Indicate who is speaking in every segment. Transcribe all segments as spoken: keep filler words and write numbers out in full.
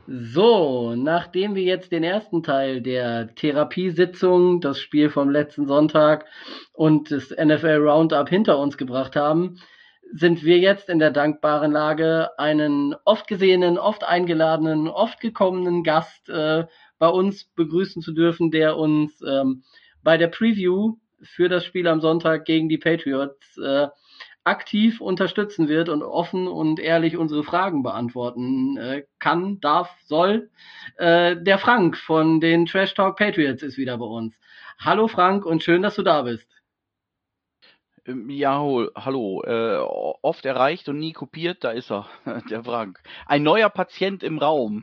Speaker 1: So, nachdem wir jetzt den ersten Teil der Therapiesitzung, das Spiel vom letzten Sonntag und das N F L Roundup hinter uns gebracht haben, sind wir jetzt in der dankbaren Lage, einen oft gesehenen, oft eingeladenen, oft gekommenen Gast äh, bei uns begrüßen zu dürfen, der uns ähm, bei der Preview für das Spiel am Sonntag gegen die Patriots äh, aktiv unterstützen wird und offen und ehrlich unsere Fragen beantworten äh, kann, darf, soll. Äh, der Frank von den Trash Talk Patriots ist wieder bei uns. Hallo Frank und schön, dass du da bist.
Speaker 2: Ähm, Ja, ho- hallo. Äh, o- oft erreicht und nie kopiert, da ist er, der Frank. Ein neuer Patient im Raum.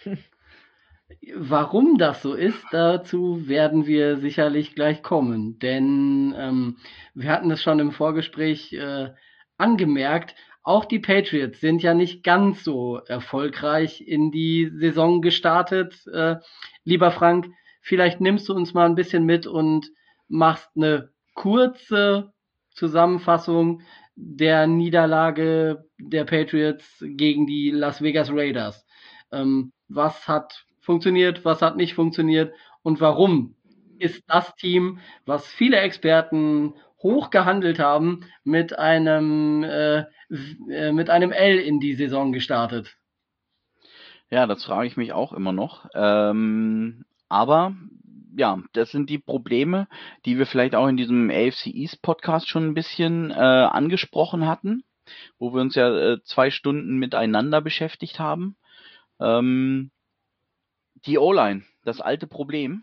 Speaker 1: Warum das so ist, dazu werden wir sicherlich gleich kommen, denn ähm, wir hatten es schon im Vorgespräch äh, angemerkt, auch die Patriots sind ja nicht ganz so erfolgreich in die Saison gestartet. Äh, lieber Frank, vielleicht nimmst du uns mal ein bisschen mit und machst eine kurze Zusammenfassung der Niederlage der Patriots gegen die Las Vegas Raiders. Ähm, was hat funktioniert, was hat nicht funktioniert und warum ist das Team, was viele Experten hoch gehandelt haben, mit einem äh, äh, mit einem L in die Saison gestartet.
Speaker 2: Ja, das frage ich mich auch immer noch. Ähm, aber ja, das sind die Probleme, die wir vielleicht auch in diesem A F C East Podcast schon ein bisschen äh, angesprochen hatten, wo wir uns ja äh, zwei Stunden miteinander beschäftigt haben. Ähm, Die O-Line, das alte Problem,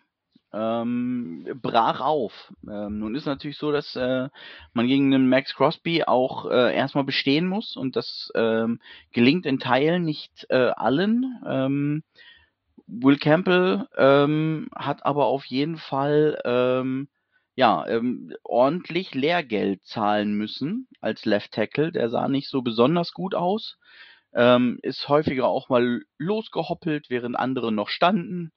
Speaker 2: ähm, brach auf. Ähm, nun ist natürlich so, dass äh, man gegen einen Max Crosby auch äh, erstmal bestehen muss und das ähm, gelingt in Teilen nicht äh, allen. Ähm, Will Campbell ähm, hat aber auf jeden Fall ähm, ja ähm, ordentlich Lehrgeld zahlen müssen als Left Tackle. Der sah nicht so besonders gut aus, ähm, ist häufiger auch mal losgehoppelt, während andere noch standen,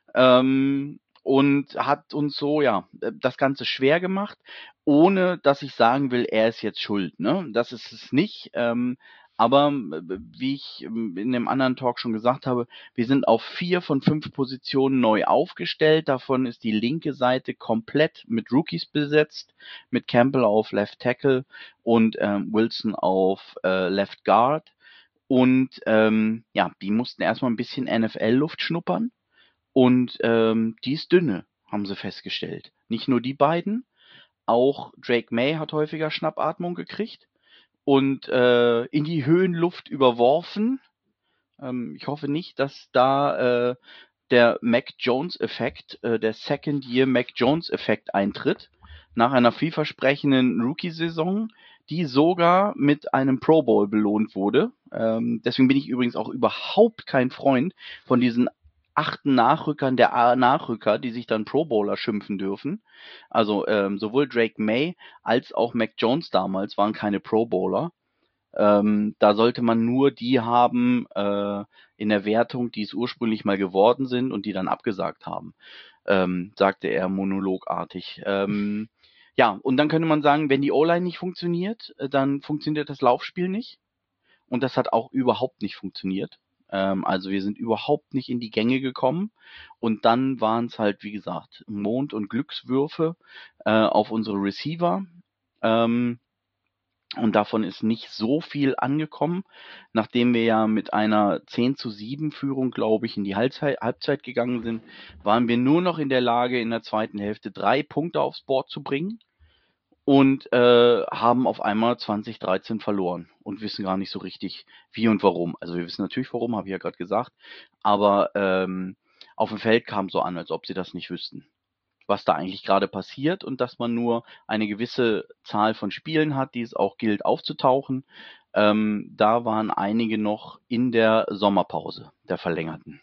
Speaker 2: ähm, und hat uns so, ja, äh, das Ganze schwer gemacht, ohne dass ich sagen will, er ist jetzt schuld. Ne? Das ist es nicht. Ähm, aber äh, wie ich ähm, in dem anderen Talk schon gesagt habe, wir sind auf vier von fünf Positionen neu aufgestellt. Davon ist die linke Seite komplett mit Rookies besetzt, mit Campbell auf Left Tackle und ähm, Wilson auf äh, Left Guard. Und ähm, ja, die mussten erstmal ein bisschen N F L-Luft schnuppern. Und ähm, die ist dünne, haben sie festgestellt. Nicht nur die beiden, auch Drake May hat häufiger Schnappatmung gekriegt und äh, in die Höhenluft überworfen. Ähm, ich hoffe nicht, dass da äh, der Mac Jones-Effekt, äh, der Second-Year Mac Jones-Effekt eintritt, nach einer vielversprechenden Rookie-Saison, die sogar mit einem Pro Bowl belohnt wurde. Ähm, deswegen bin ich übrigens auch überhaupt kein Freund von diesen achten Nachrückern der A Nachrücker, die sich dann Pro Bowler schimpfen dürfen. Also ähm, sowohl Drake May als auch Mac Jones damals waren keine Pro Bowler. Ähm, da sollte man nur die haben äh, in der Wertung, die es ursprünglich mal geworden sind und die dann abgesagt haben, ähm, sagte er monologartig. Ähm, ja, und dann könnte man sagen, wenn die O-Line nicht funktioniert, äh, dann funktioniert das Laufspiel nicht. Und das hat auch überhaupt nicht funktioniert. Ähm, also wir sind überhaupt nicht in die Gänge gekommen. Und dann waren es halt, wie gesagt, Mond- und Glückswürfe äh, auf unsere Receiver. Ähm, und davon ist nicht so viel angekommen, nachdem wir ja mit einer zehn zu sieben Führung, glaube ich, in die Halbzeit, Halbzeit gegangen sind, waren wir nur noch in der Lage, in der zweiten Hälfte drei Punkte aufs Board zu bringen und äh, haben auf einmal zwanzig dreizehn verloren und wissen gar nicht so richtig, wie und warum. Also wir wissen natürlich warum, habe ich ja gerade gesagt, aber ähm, auf dem Feld kam so an, als ob sie das nicht wüssten, was da eigentlich gerade passiert und dass man nur eine gewisse Zahl von Spielen hat, die es auch gilt aufzutauchen. Ähm, da waren einige noch in der Sommerpause der verlängerten.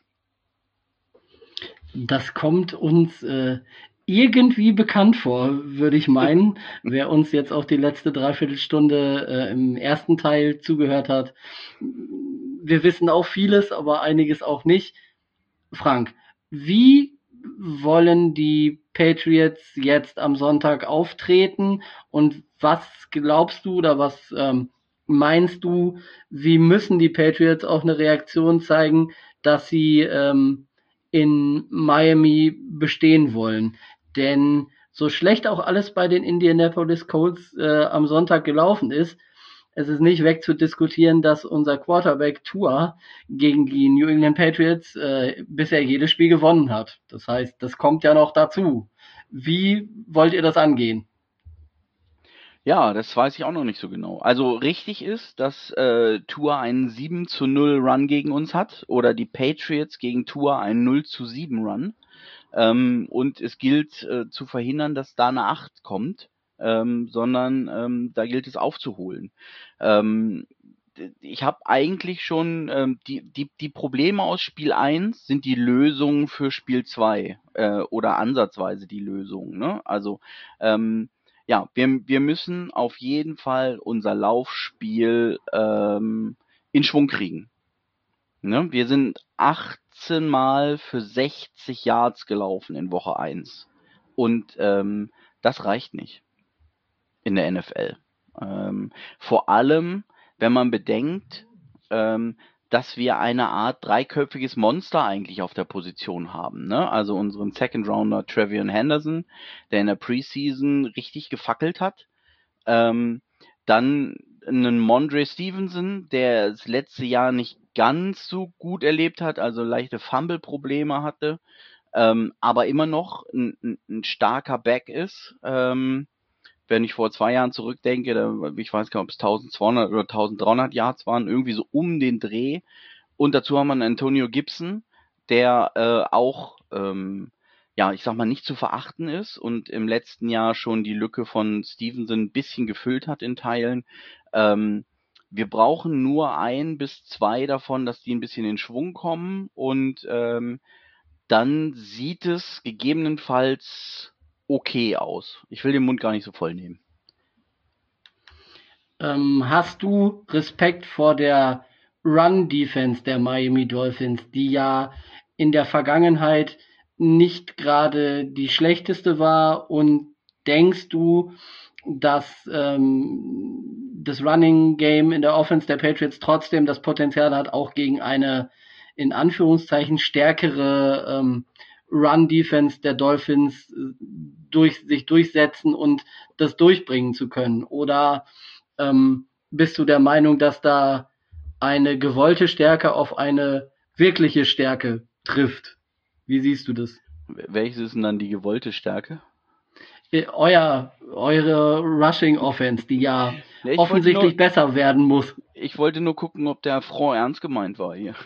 Speaker 1: Das kommt uns äh, irgendwie bekannt vor, würde ich meinen. Wer uns jetzt auch die letzte Dreiviertelstunde äh, im ersten Teil zugehört hat. Wir wissen auch vieles, aber einiges auch nicht. Frank, wie wollen die Patriots jetzt am Sonntag auftreten und was glaubst du oder was ähm, meinst du, wie müssen die Patriots auch eine Reaktion zeigen, dass sie ähm, in Miami bestehen wollen. Denn so schlecht auch alles bei den Indianapolis Colts äh, am Sonntag gelaufen ist, es ist nicht wegzudiskutieren, dass unser Quarterback Tua gegen die New England Patriots äh, bisher jedes Spiel gewonnen hat. Das heißt, das kommt ja noch dazu. Wie wollt ihr das angehen?
Speaker 2: Ja, das weiß ich auch noch nicht so genau. Also richtig ist, dass äh, Tua einen sieben zu null Run gegen uns hat oder die Patriots gegen Tua einen null zu sieben Run. Ähm, und es gilt äh, zu verhindern, dass da eine acht kommt, ähm, sondern ähm, da gilt es aufzuholen. Ähm, ich habe eigentlich schon ähm, die, die, die Probleme aus Spiel eins sind die Lösung für Spiel zwei äh, oder ansatzweise die Lösung. Ne? Also ähm, ja, wir, wir müssen auf jeden Fall unser Laufspiel ähm, in Schwung kriegen. Ne? Wir sind achtzehn Mal für sechzig Yards gelaufen in Woche eins. Und ähm, das reicht nicht in der N F L. Ähm, vor allem, wenn man bedenkt, ähm, dass wir eine Art dreiköpfiges Monster eigentlich auf der Position haben. Ne? Also unseren Second Rounder Trevion Henderson, der in der Preseason richtig gefackelt hat. Ähm, dann einen Mondre Stevenson, der das letzte Jahr nicht ganz so gut erlebt hat, also leichte Fumble-Probleme hatte, ähm, aber immer noch ein, ein, ein starker Back ist. Ähm, wenn ich vor zwei Jahren zurückdenke, da, ich weiß gar nicht, ob es eintausendzweihundert oder eintausenddreihundert Yards waren, irgendwie so um den Dreh. Und dazu haben wir einen Antonio Gibson, der äh, auch, ähm, ja, ich sag mal, nicht zu verachten ist und im letzten Jahr schon die Lücke von Stevenson ein bisschen gefüllt hat in Teilen. Ähm, wir brauchen nur ein bis zwei davon, dass die ein bisschen in Schwung kommen und ähm, dann sieht es gegebenenfalls okay aus. Ich will den Mund gar nicht so voll nehmen.
Speaker 1: Ähm, hast du Respekt vor der Run-Defense der Miami Dolphins, die ja in der Vergangenheit nicht gerade die schlechteste war? Und denkst du, dass ähm, das Running Game in der Offense der Patriots trotzdem das Potenzial hat, auch gegen eine in Anführungszeichen stärkere ähm, Run-Defense der Dolphins äh, durch, sich durchsetzen und das durchbringen zu können? Oder ähm, bist du der Meinung, dass da eine gewollte Stärke auf eine wirkliche Stärke trifft? Wie siehst du das?
Speaker 2: Welches ist denn dann die gewollte Stärke?
Speaker 1: Euer, eure Rushing Offense, die ja
Speaker 2: Nee, ich wollte nur,
Speaker 1: offensichtlich besser werden muss.
Speaker 2: ich wollte nur gucken, ob der Front ernst gemeint war hier.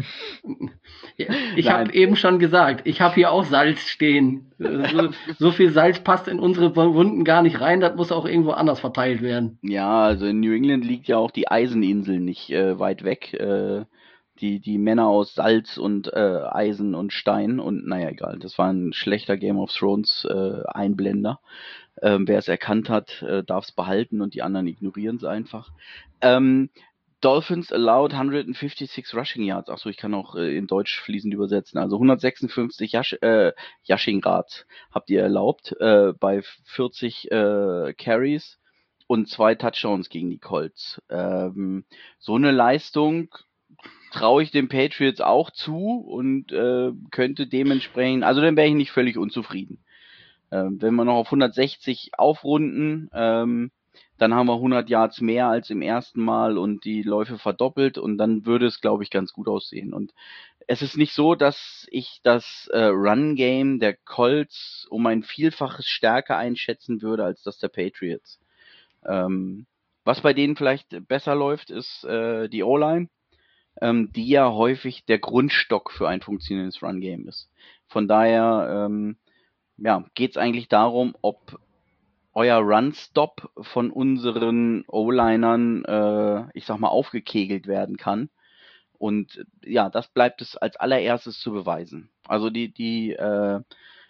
Speaker 1: Ich habe eben schon gesagt, ich habe hier auch Salz stehen. So, so viel Salz passt in unsere Wunden gar nicht rein, das muss auch irgendwo anders verteilt werden.
Speaker 2: Ja, also in New England liegt ja auch die Eiseninsel nicht äh, weit weg. Äh, die, die Männer aus Salz und äh, Eisen und Stein und naja, egal. Das war ein schlechter Game of Thrones äh, Einblender. Ähm, wer es erkannt hat, äh, darf es behalten und die anderen ignorieren es einfach. Ähm, Dolphins allowed hundertfünfundsechzig Rushing Yards. Achso, ich kann auch äh, in Deutsch fließend übersetzen. Also hundertsechsundfünfzig Yash, äh, Yashing Yards habt ihr erlaubt äh, bei vierzig äh, Carries und zwei Touchdowns gegen die Colts. Ähm, so eine Leistung traue ich den Patriots auch zu und äh, könnte dementsprechend, also dann wäre ich nicht völlig unzufrieden. Ähm, wenn wir noch auf hundertsechzig aufrunden, ähm, dann haben wir hundert Yards mehr als im ersten Mal und die Läufe verdoppelt und dann würde es, glaube ich, ganz gut aussehen. Und es ist nicht so, dass ich das äh, Run-Game der Colts um ein Vielfaches stärker einschätzen würde als das der Patriots. Ähm, was bei denen vielleicht besser läuft, ist äh, die O-Line, ähm, die ja häufig der Grundstock für ein funktionierendes Run-Game ist. Von daher ähm, ja, geht es eigentlich darum, ob euer Run-Stop von unseren O-Linern, äh, ich sag mal, aufgekegelt werden kann. Und ja, das bleibt es als allererstes zu beweisen. Also die, die, äh,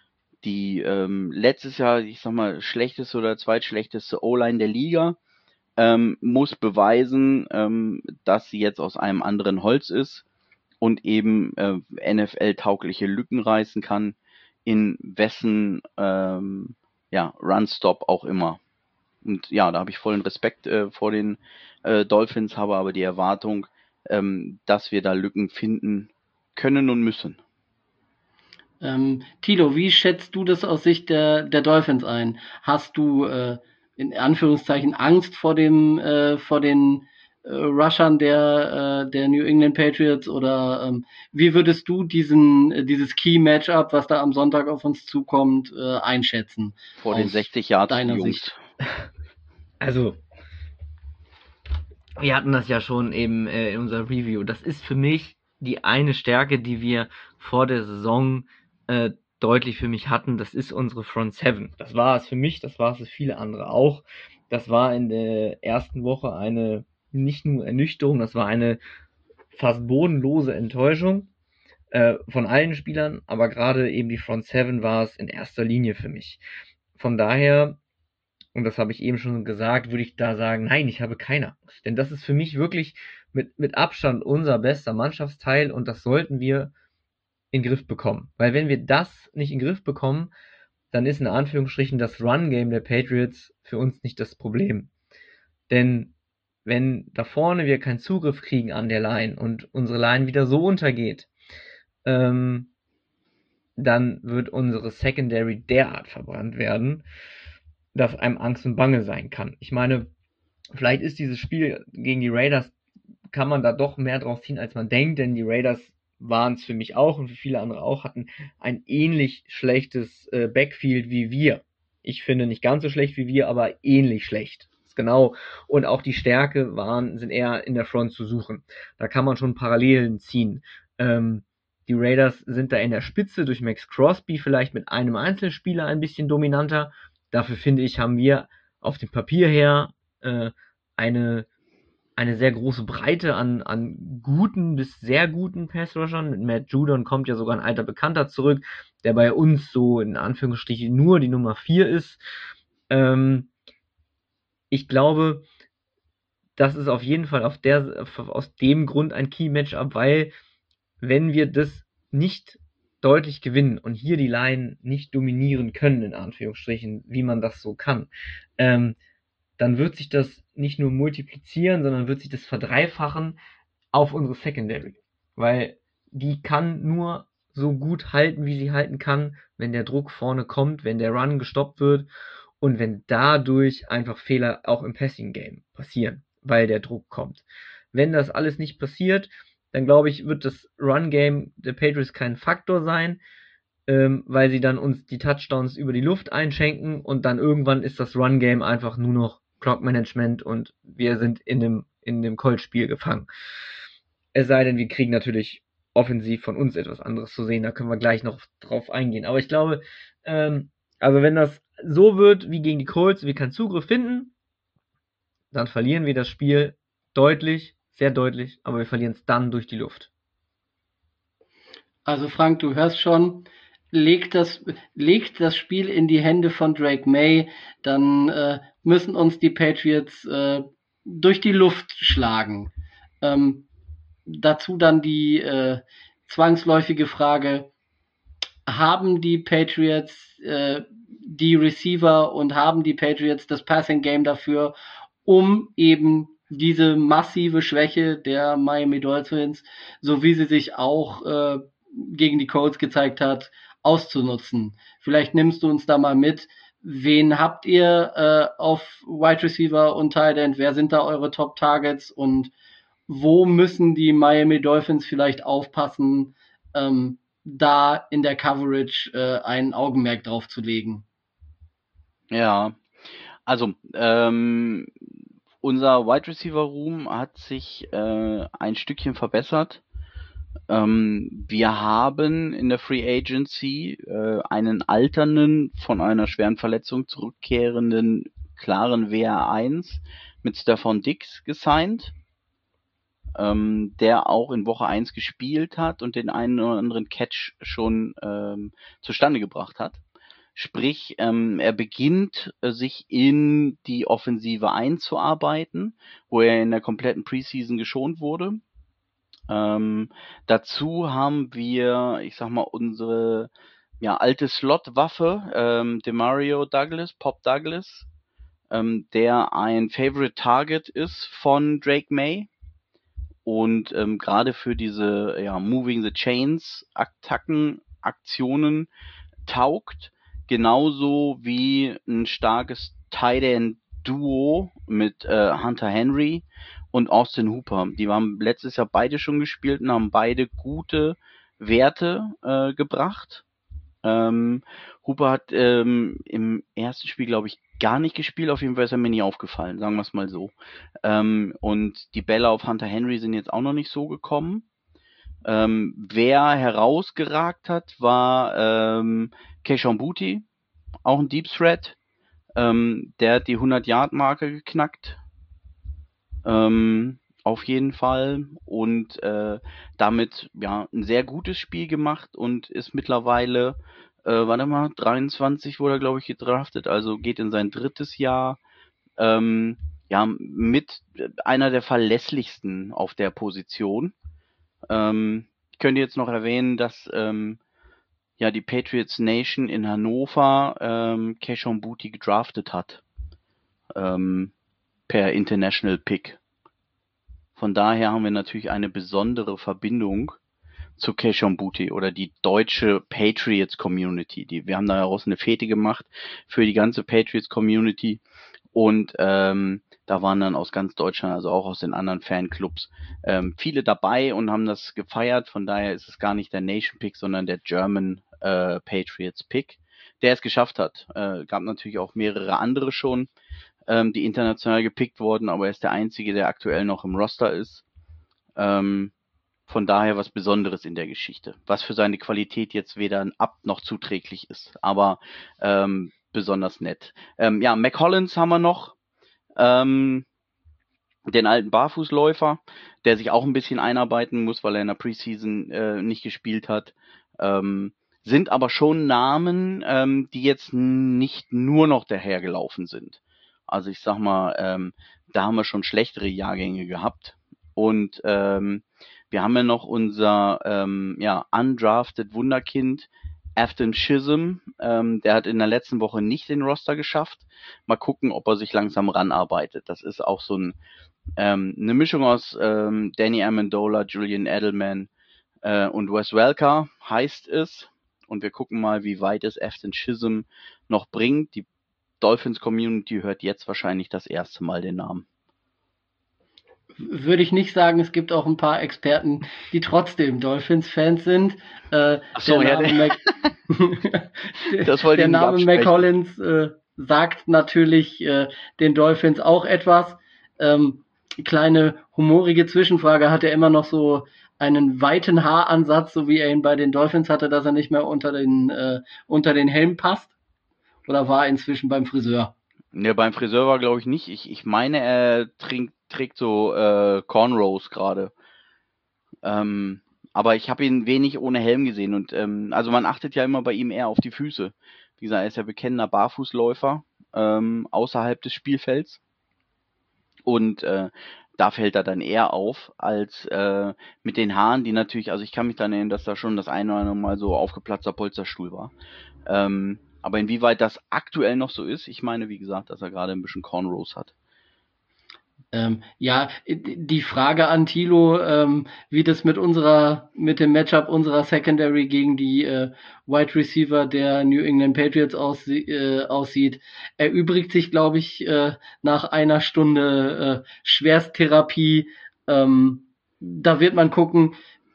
Speaker 2: die ähm, letztes Jahr, ich sag mal, schlechteste oder zweitschlechteste O-Line der Liga ähm, muss beweisen, ähm, dass sie jetzt aus einem anderen Holz ist und eben äh, N F L-taugliche Lücken reißen kann, in wessen ähm, ja, Run-Stop auch immer. Und ja, da habe ich vollen Respekt äh, vor den äh, Dolphins, habe aber die Erwartung, ähm, dass wir da Lücken finden können und müssen.
Speaker 1: Ähm, Thilo, wie schätzt du das aus Sicht der, der Dolphins ein? Hast du äh, in Anführungszeichen Angst vor dem äh, vor den äh, Rushern der äh, der New England Patriots oder ähm, wie würdest du diesen äh, dieses Key Matchup, was da am Sonntag auf uns zukommt, äh, einschätzen?
Speaker 2: Vor den sechzig Yards
Speaker 1: deiner
Speaker 2: Jungs.
Speaker 1: Sicht?
Speaker 3: Also wir hatten das ja schon eben äh, in unserer Review. Das ist für mich die eine Stärke, die wir vor der Saison äh, deutlich für mich hatten. Das ist unsere Front Seven. Das war es für mich, das war es für viele andere auch. Das war in der ersten Woche eine nicht nur Ernüchterung, das war eine fast bodenlose Enttäuschung äh, von allen Spielern, aber gerade eben die Front Seven war es in erster Linie für mich. Von daher, und das habe ich eben schon gesagt, würde ich da sagen, nein, ich habe keine Angst. Denn das ist für mich wirklich mit, mit Abstand unser bester Mannschaftsteil und das sollten wir in den Griff bekommen. Weil wenn wir das nicht in den Griff bekommen, dann ist in Anführungsstrichen das Run-Game der Patriots für uns nicht das Problem. Denn wenn da vorne wir keinen Zugriff kriegen an der Line und unsere Line wieder so untergeht, ähm, dann wird unsere Secondary derart verbrannt werden, dass einem Angst und Bange sein kann. Ich meine, vielleicht ist dieses Spiel gegen die Raiders, kann man da doch mehr drauf ziehen, als man denkt, denn die Raiders waren es für mich auch und für viele andere auch, hatten ein ähnlich schlechtes äh, Backfield wie wir. Ich finde nicht ganz so schlecht wie wir, aber ähnlich schlecht. Genau. Und auch die Stärke waren, sind eher in der Front zu suchen. Da kann man schon Parallelen ziehen. Ähm, die Raiders sind da in der Spitze durch Max Crosby vielleicht mit einem Einzelspieler ein bisschen dominanter. Dafür finde ich, haben wir auf dem Papier her äh, eine eine sehr große Breite an, an guten bis sehr guten Passrushern. Mit Matt Judon kommt ja sogar ein alter Bekannter zurück, der bei uns so in Anführungsstrichen nur die Nummer vier ist. Ähm, ich glaube, das ist auf jeden Fall auf der, aus dem Grund ein Key-Matchup, weil wenn wir das nicht deutlich gewinnen und hier die Line nicht dominieren können, in Anführungsstrichen, wie man das so kann, ähm, dann wird sich das nicht nur multiplizieren, sondern wird sich das verdreifachen auf unsere Secondary. Weil die kann nur so gut halten, wie sie halten kann, wenn der Druck vorne kommt, wenn der Run gestoppt wird und wenn dadurch einfach Fehler auch im Passing-Game passieren, weil der Druck kommt. Wenn das alles nicht passiert, dann glaube ich, wird das Run-Game der Patriots kein Faktor sein, ähm, weil sie dann uns die Touchdowns über die Luft einschenken und dann irgendwann ist das Run-Game einfach nur noch Clock-Management und wir sind in dem, in dem Colt-Spiel gefangen. Es sei denn, wir kriegen natürlich offensiv von uns etwas anderes zu sehen, da können wir gleich noch drauf eingehen. Aber ich glaube, ähm, also wenn das so wird wie gegen die Colts, wir keinen Zugriff finden, dann verlieren wir das Spiel deutlich, sehr deutlich, aber wir verlieren es dann durch die Luft.
Speaker 1: Also Frank, du hörst schon, legt das, legt das Spiel in die Hände von Drake May, dann äh, müssen uns die Patriots äh, durch die Luft schlagen. Ähm, dazu dann die äh, zwangsläufige Frage, haben die Patriots äh, die Receiver und haben die Patriots das Passing Game dafür, um eben diese massive Schwäche der Miami Dolphins, so wie sie sich auch äh, gegen die Colts gezeigt hat, auszunutzen. Vielleicht nimmst du uns da mal mit. Wen habt ihr äh, auf Wide Receiver und Tight End? Wer sind da eure Top Targets und wo müssen die Miami Dolphins vielleicht aufpassen, ähm, da in der Coverage äh, ein Augenmerk drauf zu legen?
Speaker 2: Ja, also ähm, unser Wide Receiver Room hat sich äh, ein Stückchen verbessert. Ähm, wir haben in der Free Agency äh, einen alternden, von einer schweren Verletzung zurückkehrenden, klaren W R eins mit Stefan Diggs gesigned, ähm, der auch in Woche eins gespielt hat und den einen oder anderen Catch schon ähm, zustande gebracht hat. Sprich, ähm, er beginnt äh, sich in die Offensive einzuarbeiten, wo er in der kompletten Preseason geschont wurde. Ähm, dazu haben wir, ich sag mal, unsere ja, alte Slot-Waffe, ähm, Demario Douglas, Pop Douglas, ähm, der ein Favorite Target ist von Drake May und ähm, gerade für diese ja, Moving the Chains Attacken, Aktionen taugt, genauso wie ein starkes Tight End Duo mit äh, Hunter Henry und Austin Hooper. Die haben letztes Jahr beide schon gespielt und haben beide gute Werte äh, gebracht. Ähm, Hooper hat ähm, im ersten Spiel, glaube ich, gar nicht gespielt. Auf jeden Fall ist er mir nie aufgefallen, sagen wir es mal so. Ähm, und die Bälle auf Hunter Henry sind jetzt auch noch nicht so gekommen. Ähm, wer herausgeragt hat, war ähm, Keishon Boutte, auch ein Deep Threat. Ähm, der hat die hundert-Yard-Marke geknackt. Ähm, auf jeden Fall. Und äh, damit ja ein sehr gutes Spiel gemacht und ist mittlerweile, äh, warte mal, dreiundzwanzig wurde er, glaube ich, gedraftet, also geht in sein drittes Jahr. Ähm, ja, mit einer der verlässlichsten auf der Position. Ähm, ich könnte jetzt noch erwähnen, dass ähm, ja die Patriots Nation in Hannover ähm, Keishon Boutte gedraftet hat. Ähm, per International Pick. Von daher haben wir natürlich eine besondere Verbindung zu Keishon Boutte oder die deutsche Patriots Community. Die, wir haben daraus eine Fete gemacht für die ganze Patriots Community und ähm, da waren dann aus ganz Deutschland, also auch aus den anderen Fanclubs, ähm, viele dabei und haben das gefeiert. Von daher ist es gar nicht der Nation Pick, sondern der German äh, Patriots Pick, der es geschafft hat. Äh, gab natürlich auch mehrere andere schon, ähm, die international gepickt wurden, aber er ist der einzige, der aktuell noch im Roster ist. Ähm, von daher was Besonderes in der Geschichte, was für seine Qualität jetzt weder ein Ab noch zuträglich ist, aber ähm, besonders nett. Ähm, ja, Mac Hollins haben wir noch, ähm, den alten Barfußläufer, der sich auch ein bisschen einarbeiten muss, weil er in der Preseason äh, nicht gespielt hat. Ähm, sind aber schon Namen, ähm, die jetzt nicht nur noch dahergelaufen sind. Also ich sag mal, ähm, da haben wir schon schlechtere Jahrgänge gehabt. Und ähm, wir haben ja noch unser ähm, ja, undrafted Wunderkind, Afton Chisholm. Ähm, der hat in der letzten Woche nicht den Roster geschafft. Mal gucken, ob er sich langsam ranarbeitet. Das ist auch so ein, ähm, eine Mischung aus ähm, Danny Amendola, Julian Edelman äh, und Wes Welker heißt es. Und wir gucken mal, wie weit es Afton Chisholm noch bringt. Die Dolphins Community hört jetzt wahrscheinlich das erste Mal den Namen.
Speaker 1: Würde ich nicht sagen, es gibt auch ein paar Experten, die trotzdem Dolphins-Fans sind. Äh,
Speaker 2: Ach so,
Speaker 1: der
Speaker 2: ja,
Speaker 1: Name, Mac
Speaker 2: das wollte
Speaker 1: der
Speaker 2: ich nicht
Speaker 1: Name
Speaker 2: absprechen.
Speaker 1: McCollins äh, sagt natürlich äh, den Dolphins auch etwas. Ähm, kleine humorige Zwischenfrage, hat er immer noch so einen weiten Haaransatz, so wie er ihn bei den Dolphins hatte, dass er nicht mehr unter den, äh, unter den Helm passt? Oder war er inzwischen beim Friseur?
Speaker 2: Ja, beim Friseur war, glaube ich, nicht. Ich, ich meine, er trinkt, trägt so äh, Cornrows gerade. Ähm, aber ich habe ihn wenig ohne Helm gesehen. Und ähm, also man achtet ja immer bei ihm eher auf die Füße. Wie gesagt, er ist ja bekennender Barfußläufer ähm, außerhalb des Spielfelds. Und äh, da fällt er dann eher auf, als äh, mit den Haaren, die natürlich, also ich kann mich dann erinnern, dass da schon das eine oder andere Mal so aufgeplatzter Polsterstuhl war. Ähm, aber inwieweit das aktuell noch so ist, ich meine, wie gesagt, dass er gerade ein bisschen Cornrows hat.
Speaker 1: Ähm, ja, die Frage an Thilo, ähm, wie das mit unserer, mit dem Matchup unserer Secondary gegen die äh, Wide Receiver der New England Patriots aussie äh, aussieht, erübrigt sich, glaube ich, äh, nach einer Stunde äh, Schwersttherapie. Ähm, da wird man gucken,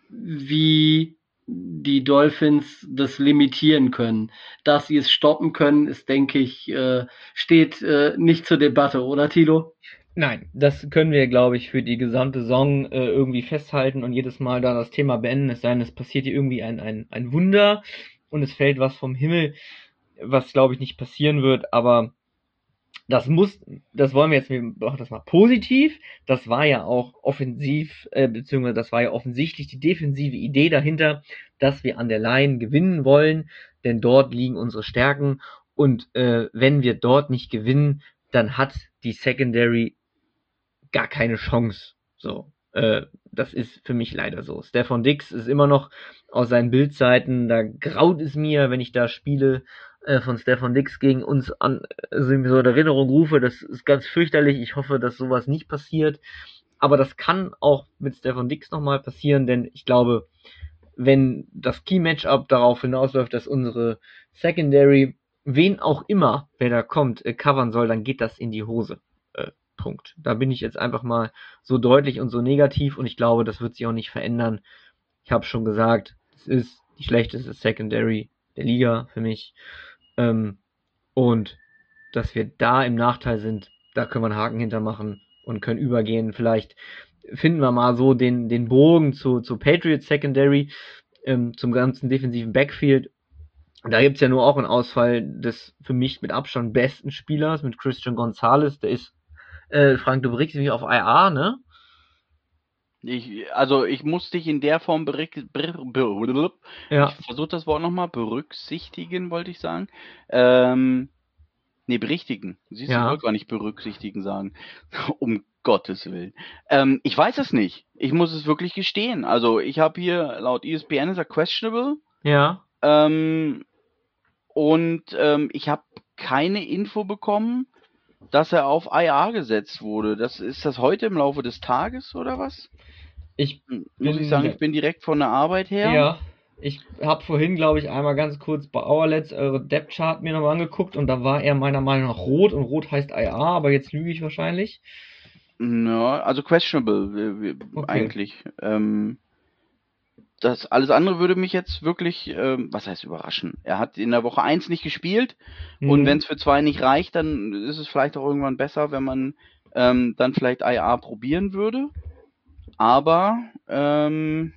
Speaker 1: wie die Dolphins das limitieren können. Dass sie es stoppen können, ist, denke ich, äh, steht äh, nicht zur Debatte, oder Thilo?
Speaker 3: Nein, das können wir, glaube ich, für die gesamte Saison äh, irgendwie festhalten und jedes Mal da das Thema beenden, es sei denn, es passiert hier irgendwie ein, ein, ein Wunder und es fällt was vom Himmel, was, glaube ich, nicht passieren wird, aber das muss, das wollen wir jetzt, wir machen das mal positiv, das war ja auch offensiv, äh, beziehungsweise das war ja offensichtlich die defensive Idee dahinter, dass wir an der Line gewinnen wollen, denn dort liegen unsere Stärken und äh, wenn wir dort nicht gewinnen, dann hat die Secondary gar keine Chance. So, äh, das ist für mich leider so. Stefan Diggs ist immer noch aus seinen Bildzeiten, da graut es mir, wenn ich da Spiele äh, von Stefan Diggs gegen uns an, also so in Erinnerung rufe. Das ist ganz fürchterlich. Ich hoffe, dass sowas nicht passiert. aber das kann auch mit Stefan Diggs nochmal passieren, denn ich glaube, wenn das Key-Matchup darauf hinausläuft, dass unsere Secondary, wen auch immer, wer da kommt, äh, covern soll, dann geht das in die Hose. Äh, Punkt. Da bin ich jetzt einfach mal so deutlich und so negativ und ich glaube, das wird sich auch nicht verändern. Ich habe schon gesagt, es ist die schlechteste Secondary der Liga für mich. Ähm, und dass wir da im Nachteil sind, da können wir einen Haken hintermachen und können übergehen. Vielleicht finden wir mal so den, den Bogen zu, zu Patriots Secondary, ähm, zum ganzen defensiven Backfield. Da gibt's ja nur auch einen Ausfall des für mich mit Abstand besten Spielers, mit Christian Gonzalez. Der ist, äh, Frank, du berichtest mich auf I R, ne?
Speaker 2: Ich, also ich muss dich in der Form bericht, ber, ber,
Speaker 3: Ja.
Speaker 2: ich versuche das Wort nochmal, berücksichtigen, wollte ich sagen. Ähm, nee, berichtigen. Siehst du,
Speaker 3: Ja.
Speaker 2: ich wollte gar nicht berücksichtigen sagen. Um Gottes Willen. Ähm, ich weiß es nicht. Ich muss es wirklich gestehen. Also ich habe hier, laut E S P N ist er questionable.
Speaker 3: Ja.
Speaker 2: Ähm, und ähm, ich habe keine Info bekommen, dass er auf I R gesetzt wurde. Das, ist das heute im Laufe des Tages oder was?
Speaker 3: Ich
Speaker 2: Hm,
Speaker 3: bin,
Speaker 2: Muss ich sagen, ich bin direkt von der Arbeit her.
Speaker 3: Ja, ich habe vorhin, glaube ich, einmal ganz kurz bei Hourlets eure Depth-Chart mir nochmal angeguckt und da war er meiner Meinung nach rot und rot heißt I R, aber jetzt lüge ich wahrscheinlich.
Speaker 2: Ja, also questionable wir- wir-
Speaker 3: Okay.
Speaker 2: eigentlich. Ähm, das alles andere würde mich jetzt wirklich, ähm, was heißt überraschen? Er hat in der Woche eins nicht gespielt und
Speaker 3: Mhm.
Speaker 2: wenn es für zwei nicht reicht, dann ist es vielleicht auch irgendwann besser, wenn man ähm, dann vielleicht I R probieren würde. Aber ähm,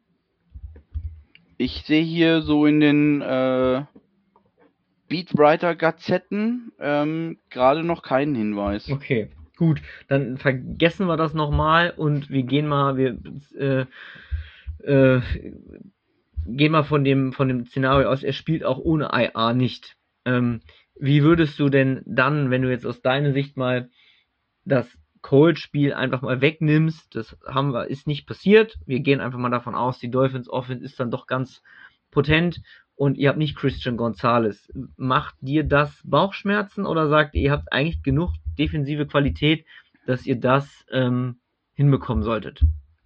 Speaker 2: ich sehe hier so in den äh, Beatwriter-Gazetten ähm, gerade noch keinen Hinweis.
Speaker 3: Okay, gut, dann vergessen wir das nochmal und wir gehen mal, wir äh, äh, gehen mal von dem, von dem Szenario aus, er spielt auch ohne I R nicht. Ähm, wie würdest du denn dann, wenn du jetzt aus deiner Sicht mal das Colts-Spiel einfach mal wegnimmst, das haben wir, ist nicht passiert. Wir gehen einfach mal davon aus, die Dolphins Offense ist dann doch ganz potent und ihr habt nicht Christian Gonzalez. Macht dir das Bauchschmerzen oder sagt ihr, ihr habt eigentlich genug defensive Qualität, dass ihr das ähm, hinbekommen solltet?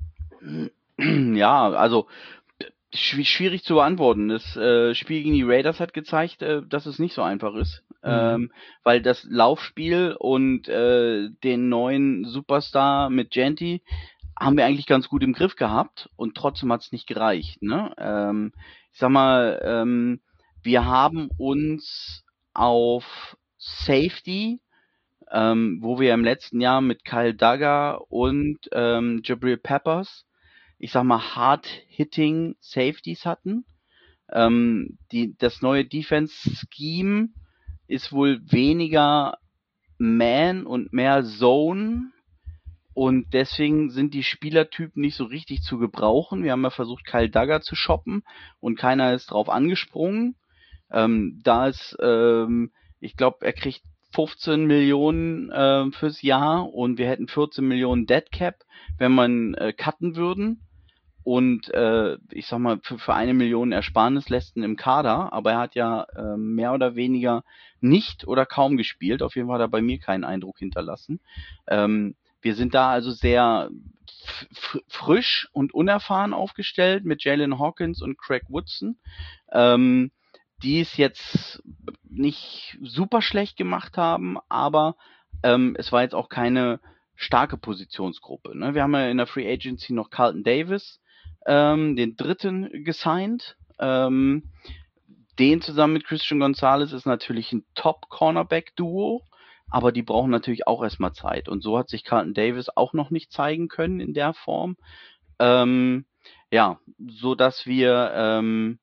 Speaker 2: Ja, also schw- schwierig zu beantworten. Das äh, Spiel gegen die Raiders hat gezeigt, äh, dass es nicht so einfach ist.
Speaker 3: Mhm.
Speaker 2: Ähm, weil das Laufspiel und äh, den neuen Superstar mit Genty haben wir eigentlich ganz gut im Griff gehabt und trotzdem hat es nicht gereicht. Ne? Ähm, ich sag mal, ähm, wir haben uns auf Safety, ähm, wo wir im letzten Jahr mit Kyle Duggar und ähm, Jabril Peppers, ich sag mal, hard-hitting Safeties hatten. Ähm, die, das neue Defense-Scheme ist wohl weniger Man und mehr Zone und deswegen sind die Spielertypen nicht so richtig zu gebrauchen. Wir haben ja versucht, Kyle Duggar zu shoppen und keiner ist drauf angesprungen. Ähm, da ist, ähm, ich glaube, er kriegt fünfzehn Millionen äh, fürs Jahr und wir hätten vierzehn Millionen Dead Cap, wenn man äh, cutten würden. Und äh, ich sag mal, für, für eine Million Ersparnis lässt ihn im Kader, aber er hat ja äh, mehr oder weniger nicht oder kaum gespielt. Auf jeden Fall hat er bei mir keinen Eindruck hinterlassen. Ähm, wir sind da also sehr f- frisch und unerfahren aufgestellt mit Jalen Hawkins und Craig Woodson, ähm, die es jetzt nicht super schlecht gemacht haben, aber ähm, es war jetzt auch keine starke Positionsgruppe. Ne? Wir haben ja in der Free Agency noch Carlton Davis, ähm, den dritten gesigned. Ähm, den zusammen mit Christian Gonzalez ist natürlich ein Top-Cornerback-Duo, aber die brauchen natürlich auch erstmal Zeit. Und so hat sich Carlton Davis auch noch nicht zeigen können in der Form. Ähm, ja, so dass wir ähm,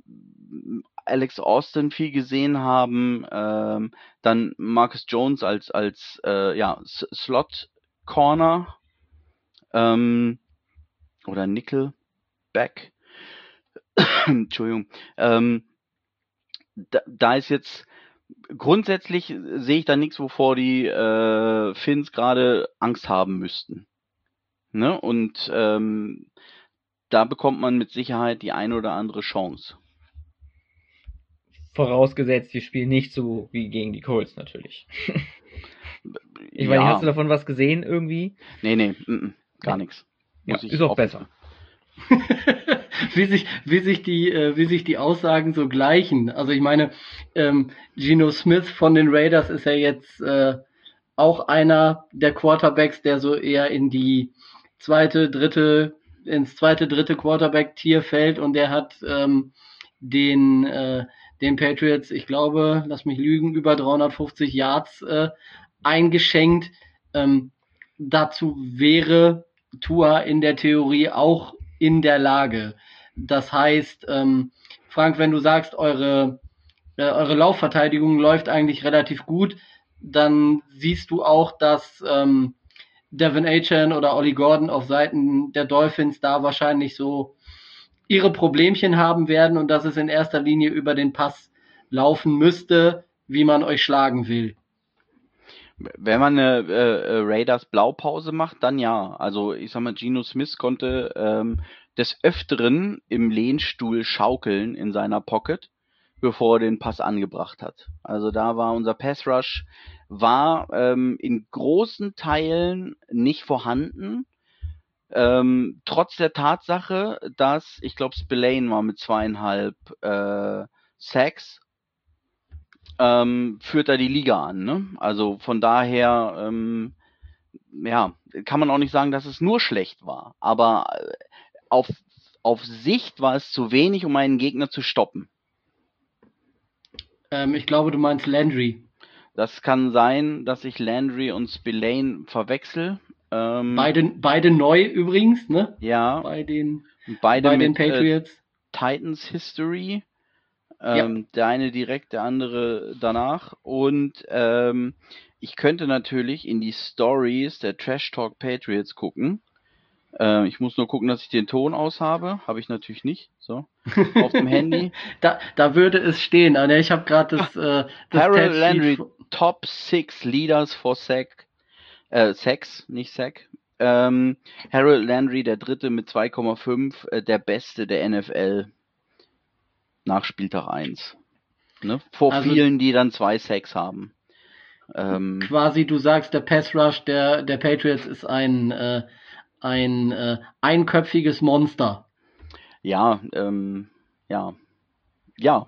Speaker 2: Alex Austin viel gesehen haben, ähm, dann Marcus Jones als als äh, ja, Slot Corner ähm, oder Nickelback. Entschuldigung. Ähm, da, da ist jetzt grundsätzlich sehe ich da nichts, wovor die äh, Finns gerade Angst haben müssten. Ne? Und ähm, da bekommt man mit Sicherheit die eine oder andere Chance.
Speaker 3: Vorausgesetzt, wir spielen nicht so wie gegen die Colts natürlich. Ich meine,
Speaker 2: Ja.
Speaker 3: hast du davon was gesehen irgendwie?
Speaker 2: Nee, nee, mm, mm, gar
Speaker 3: Nee.
Speaker 2: nichts.
Speaker 3: Ja,
Speaker 2: Muss ich
Speaker 3: ist auch
Speaker 2: offen
Speaker 3: besser.
Speaker 1: wie sich, wie sich die, äh, wie sich die Aussagen so gleichen. Also ich meine, ähm, Geno Smith von den Raiders ist ja jetzt äh, auch einer der Quarterbacks, der so eher in die zweite, dritte, ins zweite, dritte Quarterback-Tier fällt, und der hat ähm, den, äh, den Patriots, ich glaube, lass mich lügen, über dreihundertfünfzig Yards äh, eingeschenkt. Ähm, dazu wäre Tua in der Theorie auch in der Lage. Das heißt, ähm, Frank, wenn du sagst, eure, äh, eure Laufverteidigung läuft eigentlich relativ gut, dann siehst du auch, dass ähm, Devin Achane oder Ollie Gordon auf Seiten der Dolphins da wahrscheinlich so ihre Problemchen haben werden und dass es in erster Linie über den Pass laufen müsste, wie man euch schlagen will.
Speaker 2: Wenn man eine äh, Raiders Blaupause macht, dann ja. Also ich sag mal, Geno Smith konnte ähm, des Öfteren im Lehnstuhl schaukeln in seiner Pocket, bevor er den Pass angebracht hat. Also da war unser Pass Rush war ähm, in großen Teilen nicht vorhanden. Ähm, trotz der Tatsache, dass, ich glaube, Spillane war mit zweieinhalb äh, Sacks, ähm, führt er die Liga an. Ne? Also von daher, ähm, ja, kann man auch nicht sagen, dass es nur schlecht war. Aber äh, auf, auf Sicht war es zu wenig, um einen Gegner zu stoppen.
Speaker 1: Ähm, ich glaube, du meinst Landry.
Speaker 2: Das kann sein, dass ich Landry und Spillane verwechsel. Ähm,
Speaker 1: Beide, beide neu übrigens, ne?
Speaker 2: ja,
Speaker 1: Bei den,
Speaker 2: beide
Speaker 1: bei den
Speaker 2: mit äh,
Speaker 1: Patriots.
Speaker 2: Titans History.
Speaker 1: Ja.
Speaker 2: Ähm, Der eine direkt, der andere danach. Und ähm, ich könnte natürlich in die Stories der Trash Talk Patriots gucken. Äh, ich muss nur gucken, dass ich den Ton aus habe. Habe ich natürlich nicht. So. Auf dem Handy.
Speaker 1: da, da würde es stehen. Ah, ne, ich habe gerade das, äh, das
Speaker 2: Harold
Speaker 1: Tat-Sheet
Speaker 2: Landry,
Speaker 1: f-
Speaker 2: Top six Leaders for Sack. Äh, Sacks, nicht Sack. Ähm, Harold Landry, der dritte mit zwei Komma fünf, äh, der beste der N F L nach Spieltag eins. Ne? Vor
Speaker 1: Also
Speaker 2: vielen, die dann zwei Sacks haben. Ähm,
Speaker 1: quasi, du sagst, der Pass Rush der, der Patriots ist ein, äh, ein äh, einköpfiges Monster.
Speaker 2: ja, ähm, ja, ja.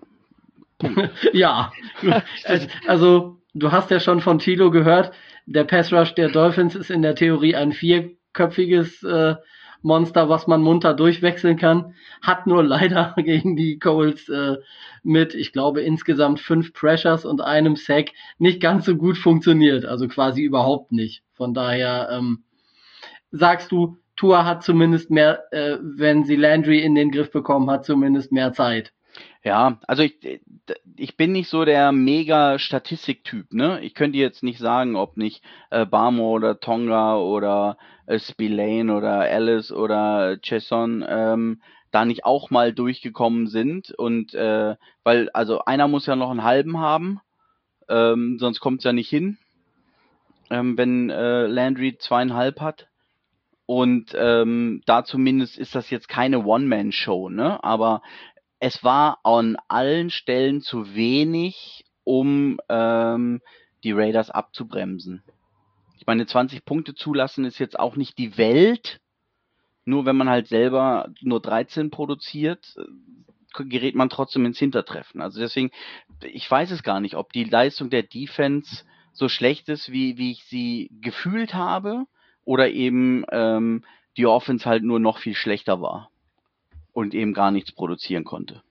Speaker 1: Ja, also, also du hast ja schon von Thilo gehört, der Pass Rush der Dolphins ist in der Theorie ein vierköpfiges äh, Monster, was man munter durchwechseln kann, hat nur leider gegen die Colts äh, mit, ich glaube, insgesamt fünf Pressures und einem Sack nicht ganz so gut funktioniert, also quasi überhaupt nicht. Von daher ähm, sagst du, Tua hat zumindest mehr, äh, wenn sie Landry in den Griff bekommen hat, zumindest mehr Zeit.
Speaker 2: Ja, also ich, ich bin nicht so der mega Statistiktyp, ne? Ich könnte jetzt nicht sagen, ob nicht äh, Barmo oder Tonga oder äh, Spillane oder Alice oder Chesson ähm, da nicht auch mal durchgekommen sind. Und äh, weil, also einer muss ja noch einen halben haben, ähm, sonst kommt es ja nicht hin, ähm, wenn äh, Landry zweieinhalb hat. Und ähm, da zumindest ist das jetzt keine One-Man-Show, ne? Aber es war an allen Stellen zu wenig, um ähm, die Raiders abzubremsen. Ich meine, zwanzig Punkte zulassen ist jetzt auch nicht die Welt. Nur wenn man halt selber nur dreizehn produziert, gerät man trotzdem ins Hintertreffen. Also deswegen, ich weiß es gar nicht, ob die Leistung der Defense so schlecht ist, wie, wie ich sie gefühlt habe, oder eben ähm, die Offense halt nur noch viel schlechter war und eben gar nichts produzieren konnte.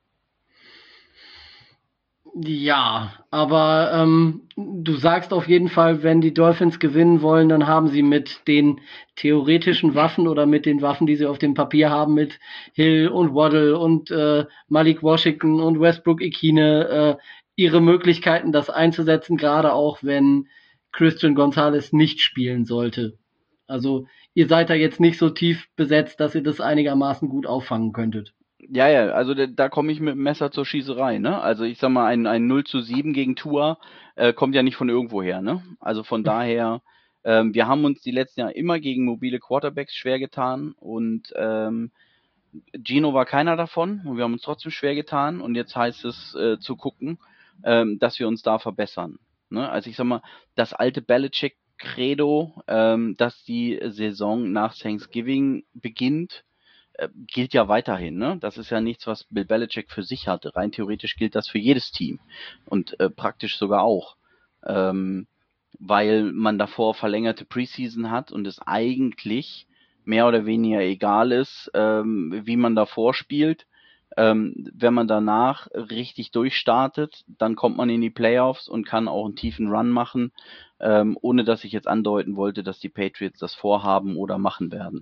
Speaker 1: Ja, aber ähm, du sagst auf jeden Fall, wenn die Dolphins gewinnen wollen, dann haben sie mit den theoretischen Waffen oder mit den Waffen, die sie auf dem Papier haben, mit Hill und Waddle und äh, Malik Washington und Westbrook Ikine, äh, ihre Möglichkeiten, das einzusetzen, gerade auch wenn Christian Gonzalez nicht spielen sollte. Also ihr seid da jetzt nicht so tief besetzt, dass ihr das einigermaßen gut auffangen könntet.
Speaker 2: Ja, ja, also da, da komme ich mit dem Messer zur Schießerei, ne? Also ich sag mal, ein, ein null zu sieben gegen Tua äh, kommt ja nicht von irgendwoher, ne? Also von daher, ähm, wir haben uns die letzten Jahre immer gegen mobile Quarterbacks schwer getan und ähm, Gino war keiner davon und wir haben uns trotzdem schwer getan und jetzt heißt es äh, zu gucken, ähm, dass wir uns da verbessern. Ne? Also ich sag mal, das alte Belichick-Credo, ähm, dass die Saison nach Thanksgiving beginnt, äh, gilt ja weiterhin. Ne? Das ist ja nichts, was Bill Belichick für sich hatte. Rein theoretisch gilt das für jedes Team und äh, praktisch sogar auch. Ähm, weil man davor verlängerte Preseason hat und es eigentlich mehr oder weniger egal ist, ähm, wie man davor spielt. Ähm, wenn man danach richtig durchstartet, dann kommt man in die Playoffs und kann auch einen tiefen Run machen, ähm, ohne dass ich jetzt andeuten wollte, dass die Patriots das vorhaben oder machen werden.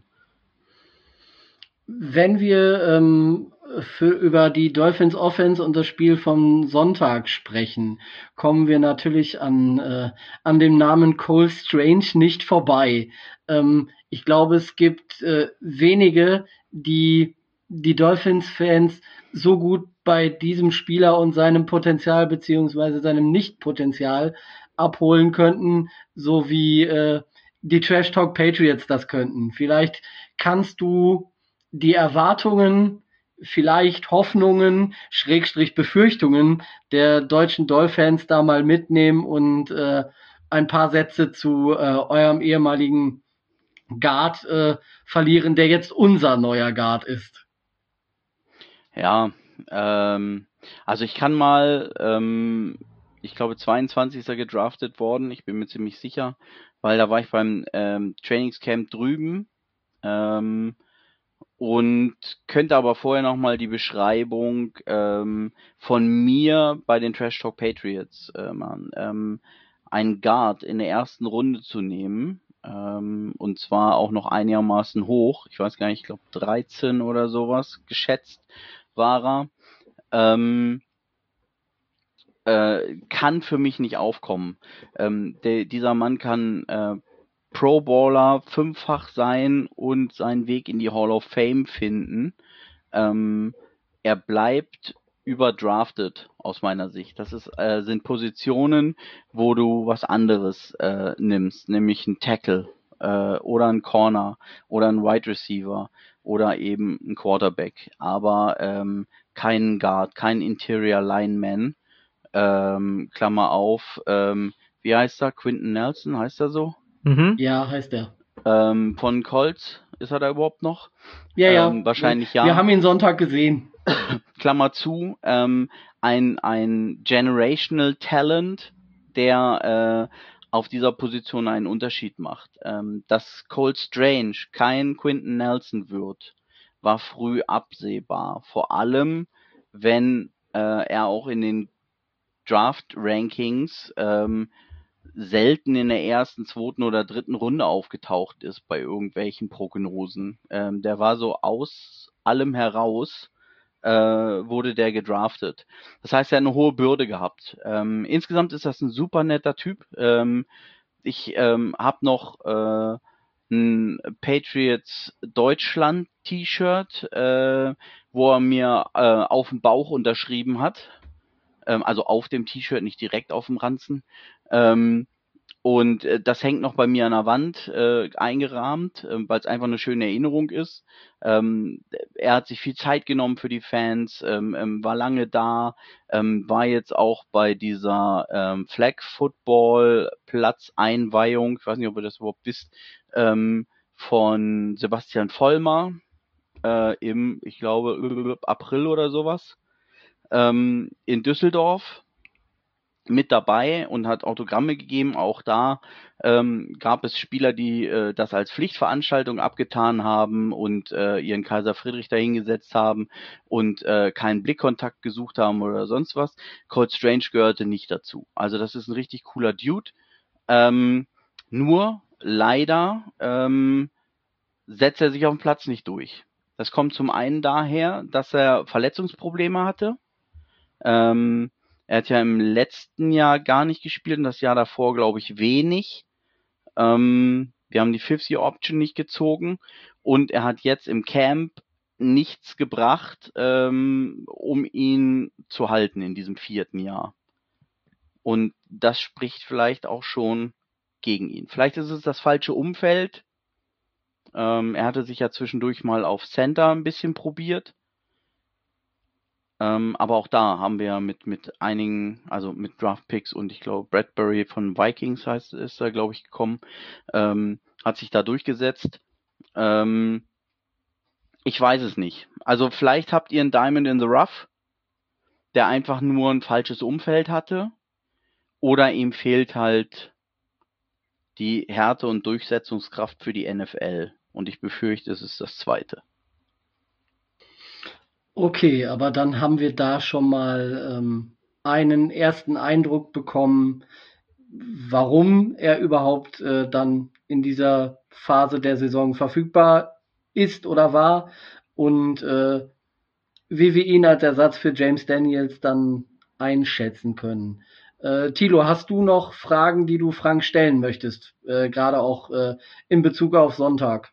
Speaker 1: Wenn wir ähm, für, über die Dolphins Offense und das Spiel vom Sonntag sprechen, kommen wir natürlich an, äh, an dem Namen Cole Strange nicht vorbei. Ähm, ich glaube, es gibt äh, wenige, die die Dolphins-Fans so gut bei diesem Spieler und seinem Potenzial beziehungsweise seinem Nicht-Potenzial abholen könnten, so wie äh, die Trash Talk Patriots das könnten. Vielleicht kannst du die Erwartungen, vielleicht Hoffnungen, Schrägstrich Befürchtungen der deutschen Dolphins da mal mitnehmen und äh, ein paar Sätze zu äh, eurem ehemaligen Guard äh, verlieren, der jetzt unser neuer Guard ist.
Speaker 2: Ja, ähm, also ich kann mal, ähm, ich glaube zweiundzwanzig ist er gedraftet worden, ich bin mir ziemlich sicher, weil da war ich beim ähm, Trainingscamp drüben. Ähm, und könnte aber vorher nochmal die Beschreibung ähm, von mir bei den Trash Talk Patriots äh, machen. Ähm, einen Guard in der ersten Runde zu nehmen, ähm, und zwar auch noch einigermaßen hoch, ich weiß gar nicht, ich glaube dreizehn oder sowas geschätzt war er, ähm, äh, kann für mich nicht aufkommen. Ähm, der, dieser Mann kann äh, Pro Bowler fünffach sein und seinen Weg in die Hall of Fame finden. Ähm, er bleibt überdrafted aus meiner Sicht. Das ist, äh, sind Positionen, wo du was anderes äh, nimmst, nämlich einen Tackle äh, oder einen Corner oder einen Wide Receiver oder eben einen Quarterback, aber ähm, keinen Guard, keinen Interior Lineman. Ähm, Klammer auf, ähm, wie heißt er? Quinton Nelson, heißt er so?
Speaker 3: Mhm.
Speaker 1: Ja, heißt er.
Speaker 2: Ähm, von Colts, ist er da überhaupt noch?
Speaker 1: Ja,
Speaker 2: Ähm,
Speaker 1: ja.
Speaker 2: wahrscheinlich
Speaker 1: Wir
Speaker 2: ja.
Speaker 1: haben ihn Sonntag gesehen.
Speaker 2: Klammer zu, ähm, ein, ein Generational Talent, der äh, auf dieser Position einen Unterschied macht. Ähm, dass Cole Strange kein Quinton Nelson wird, war früh absehbar. Vor allem, wenn äh, er auch in den Draft-Rankings ähm, selten in der ersten, zweiten oder dritten Runde aufgetaucht ist bei irgendwelchen Prognosen. Ähm, der war so aus allem heraus, äh, wurde der gedraftet. Das heißt, er hat eine hohe Bürde gehabt. Ähm, insgesamt ist das ein super netter Typ. Ähm, ich ähm, habe noch äh, ein Patriots Deutschland T-Shirt, äh, wo er mir äh, auf dem Bauch unterschrieben hat. Ähm, also auf dem T-Shirt, nicht direkt auf dem Ranzen. Ähm, und äh, das hängt noch bei mir an der Wand äh, eingerahmt, äh, weil es einfach eine schöne Erinnerung ist. Ähm, er hat sich viel Zeit genommen für die Fans, ähm, ähm, war lange da, ähm, war jetzt auch bei dieser ähm, Flag Football Platzeinweihung, ich weiß nicht, ob ihr das überhaupt wisst, ähm, von Sebastian Vollmer äh, im, ich glaube, April oder sowas, ähm, in Düsseldorf mit dabei und hat Autogramme gegeben. Auch da ähm, gab es Spieler, die äh, das als Pflichtveranstaltung abgetan haben und äh, ihren Kaiser Friedrich dahingesetzt haben und äh, keinen Blickkontakt gesucht haben oder sonst was. Cold Strange gehörte nicht dazu. Also das ist ein richtig cooler Dude. Ähm, nur leider ähm, setzt er sich auf dem Platz nicht durch. Das kommt zum einen daher, dass er Verletzungsprobleme hatte. Ähm, er hat ja im letzten Jahr gar nicht gespielt und das Jahr davor, glaube ich, wenig. Ähm, wir haben die Fifth-Year-Option nicht gezogen und er hat jetzt im Camp nichts gebracht, ähm, um ihn zu halten in diesem vierten Jahr. Und das spricht vielleicht auch schon gegen ihn. Vielleicht ist es das falsche Umfeld. Ähm, er hatte sich ja zwischendurch mal auf Center ein bisschen probiert. Ähm, aber auch da haben wir mit, mit einigen, also mit Draftpicks und ich glaube Bradbury von Vikings heißt, ist da glaube ich gekommen, ähm, hat sich da durchgesetzt. Ähm, ich weiß es nicht. Also vielleicht habt ihr einen Diamond in the Rough, der einfach nur ein falsches Umfeld hatte, oder ihm fehlt halt die Härte und Durchsetzungskraft für die N F L. Und ich befürchte, es ist das Zweite.
Speaker 1: Okay, aber dann haben wir da schon mal ähm, einen ersten Eindruck bekommen, warum er überhaupt äh, dann in dieser Phase der Saison verfügbar ist oder war und äh, wie wir ihn als Ersatz für James Daniels dann einschätzen können. Äh, Thilo, hast du noch Fragen, die du Frank stellen möchtest, äh, gerade auch äh, in Bezug auf Sonntag?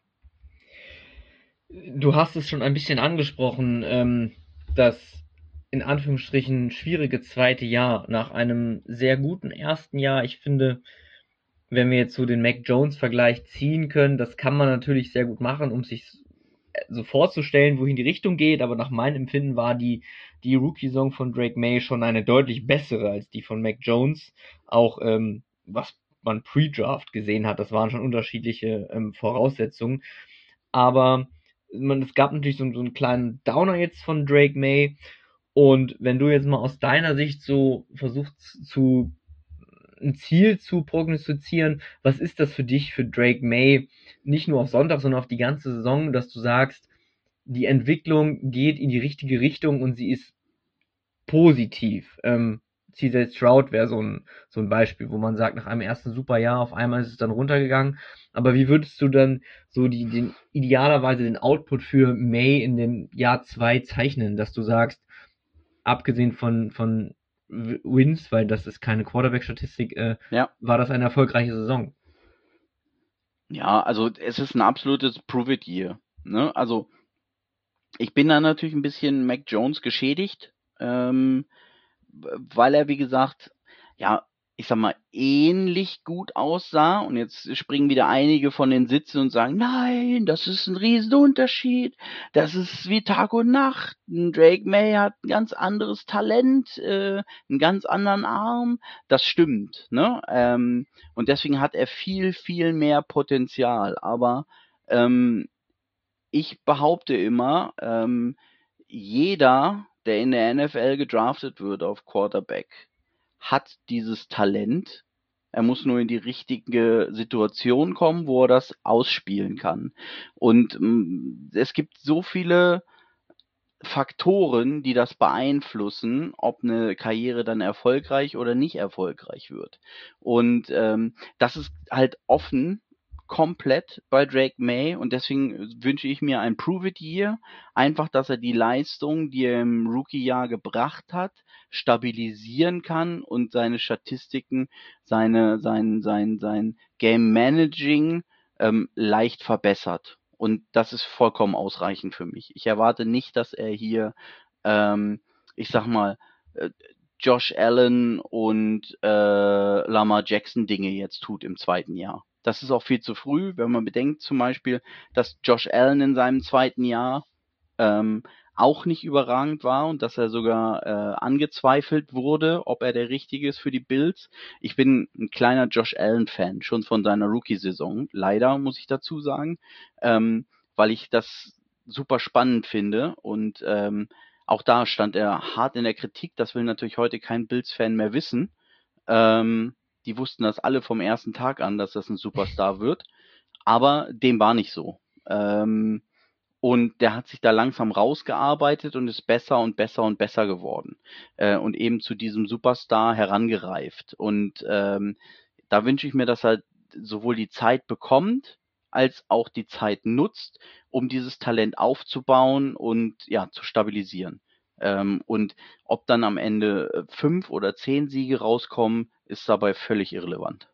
Speaker 3: Du hast es schon ein bisschen angesprochen, ähm, das in Anführungsstrichen schwierige zweite Jahr nach einem sehr guten ersten Jahr. Ich finde, wenn wir jetzt so den Mac Jones-Vergleich ziehen können, das kann man natürlich sehr gut machen, um sich so vorzustellen, wohin die Richtung geht, aber nach meinem Empfinden war die, die Rookie-Saison von Drake May schon eine deutlich bessere als die von Mac Jones. Auch ähm, was man Pre-Draft gesehen hat, das waren schon unterschiedliche ähm, Voraussetzungen. Aber man, es gab natürlich so, so einen kleinen Downer jetzt von Drake May. Und wenn du jetzt mal aus deiner Sicht so versuchst zu ein Ziel zu prognostizieren, was ist das für dich, für Drake May, nicht nur auf Sonntag, sondern auf die ganze Saison, dass du sagst, die Entwicklung geht in die richtige Richtung und sie ist positiv. Ähm, C J Stroud wäre so ein, so ein Beispiel, wo man sagt, nach einem ersten super Jahr auf einmal ist es dann runtergegangen. Aber wie würdest du dann so die, den, idealerweise den Output für May in dem Jahr zwei zeichnen, dass du sagst, abgesehen von, von Wins, weil das ist keine Quarterback-Statistik, äh,
Speaker 2: Ja.
Speaker 3: war das eine erfolgreiche Saison?
Speaker 2: Ja, also es ist ein absolutes Prove-It-Year. Ne? Also ich bin da natürlich ein bisschen Mac Jones geschädigt, ähm, weil er, wie gesagt, ja, ich sag mal, ähnlich gut aussah. Und jetzt springen wieder einige von den Sitzen und sagen, nein, das ist ein Riesenunterschied. Das ist wie Tag und Nacht. Ein Drake May hat ein ganz anderes Talent, äh, einen ganz anderen Arm. Das stimmt, ne? Ähm, und deswegen hat er viel, viel mehr Potenzial. Aber ähm, ich behaupte immer, ähm, jeder, der in der N F L gedraftet wird auf Quarterback, hat dieses Talent. Er muss nur in die richtige Situation kommen, wo er das ausspielen kann. Und ähm, es gibt so viele Faktoren, die das beeinflussen, ob eine Karriere dann erfolgreich oder nicht erfolgreich wird. Und ähm, das ist halt offen komplett bei Drake May und deswegen wünsche ich mir ein Prove It Year, einfach, dass er die Leistung, die er im Rookie-Jahr gebracht hat, stabilisieren kann und seine Statistiken, seine, sein, sein, sein Game Managing ähm, leicht verbessert. Und das ist vollkommen ausreichend für mich. Ich erwarte nicht, dass er hier, ähm, ich sag mal, äh, Josh Allen und äh, Lamar Jackson Dinge jetzt tut im zweiten Jahr. Das ist auch viel zu früh, wenn man bedenkt zum Beispiel, dass Josh Allen in seinem zweiten Jahr ähm, auch nicht überragend war und dass er sogar äh, angezweifelt wurde, ob er der Richtige ist für die Bills. Ich bin ein kleiner Josh Allen-Fan, schon von seiner Rookie-Saison, leider muss ich dazu sagen, ähm, weil ich das super spannend finde und ähm, auch da stand er hart in der Kritik, das will natürlich heute kein Bills-Fan mehr wissen. Ähm, die wussten das alle vom ersten Tag an, dass das ein Superstar wird, aber dem war nicht so. Ähm, und der hat sich da langsam rausgearbeitet und ist besser und besser und besser geworden. Äh, und eben zu diesem Superstar herangereift. Und ähm, da wünsche ich mir, dass er sowohl die Zeit bekommt, als auch die Zeit nutzt, um dieses Talent aufzubauen und ja, zu stabilisieren. Ähm, und ob dann am Ende äh, fünf oder zehn Siege rauskommen, ist dabei völlig irrelevant.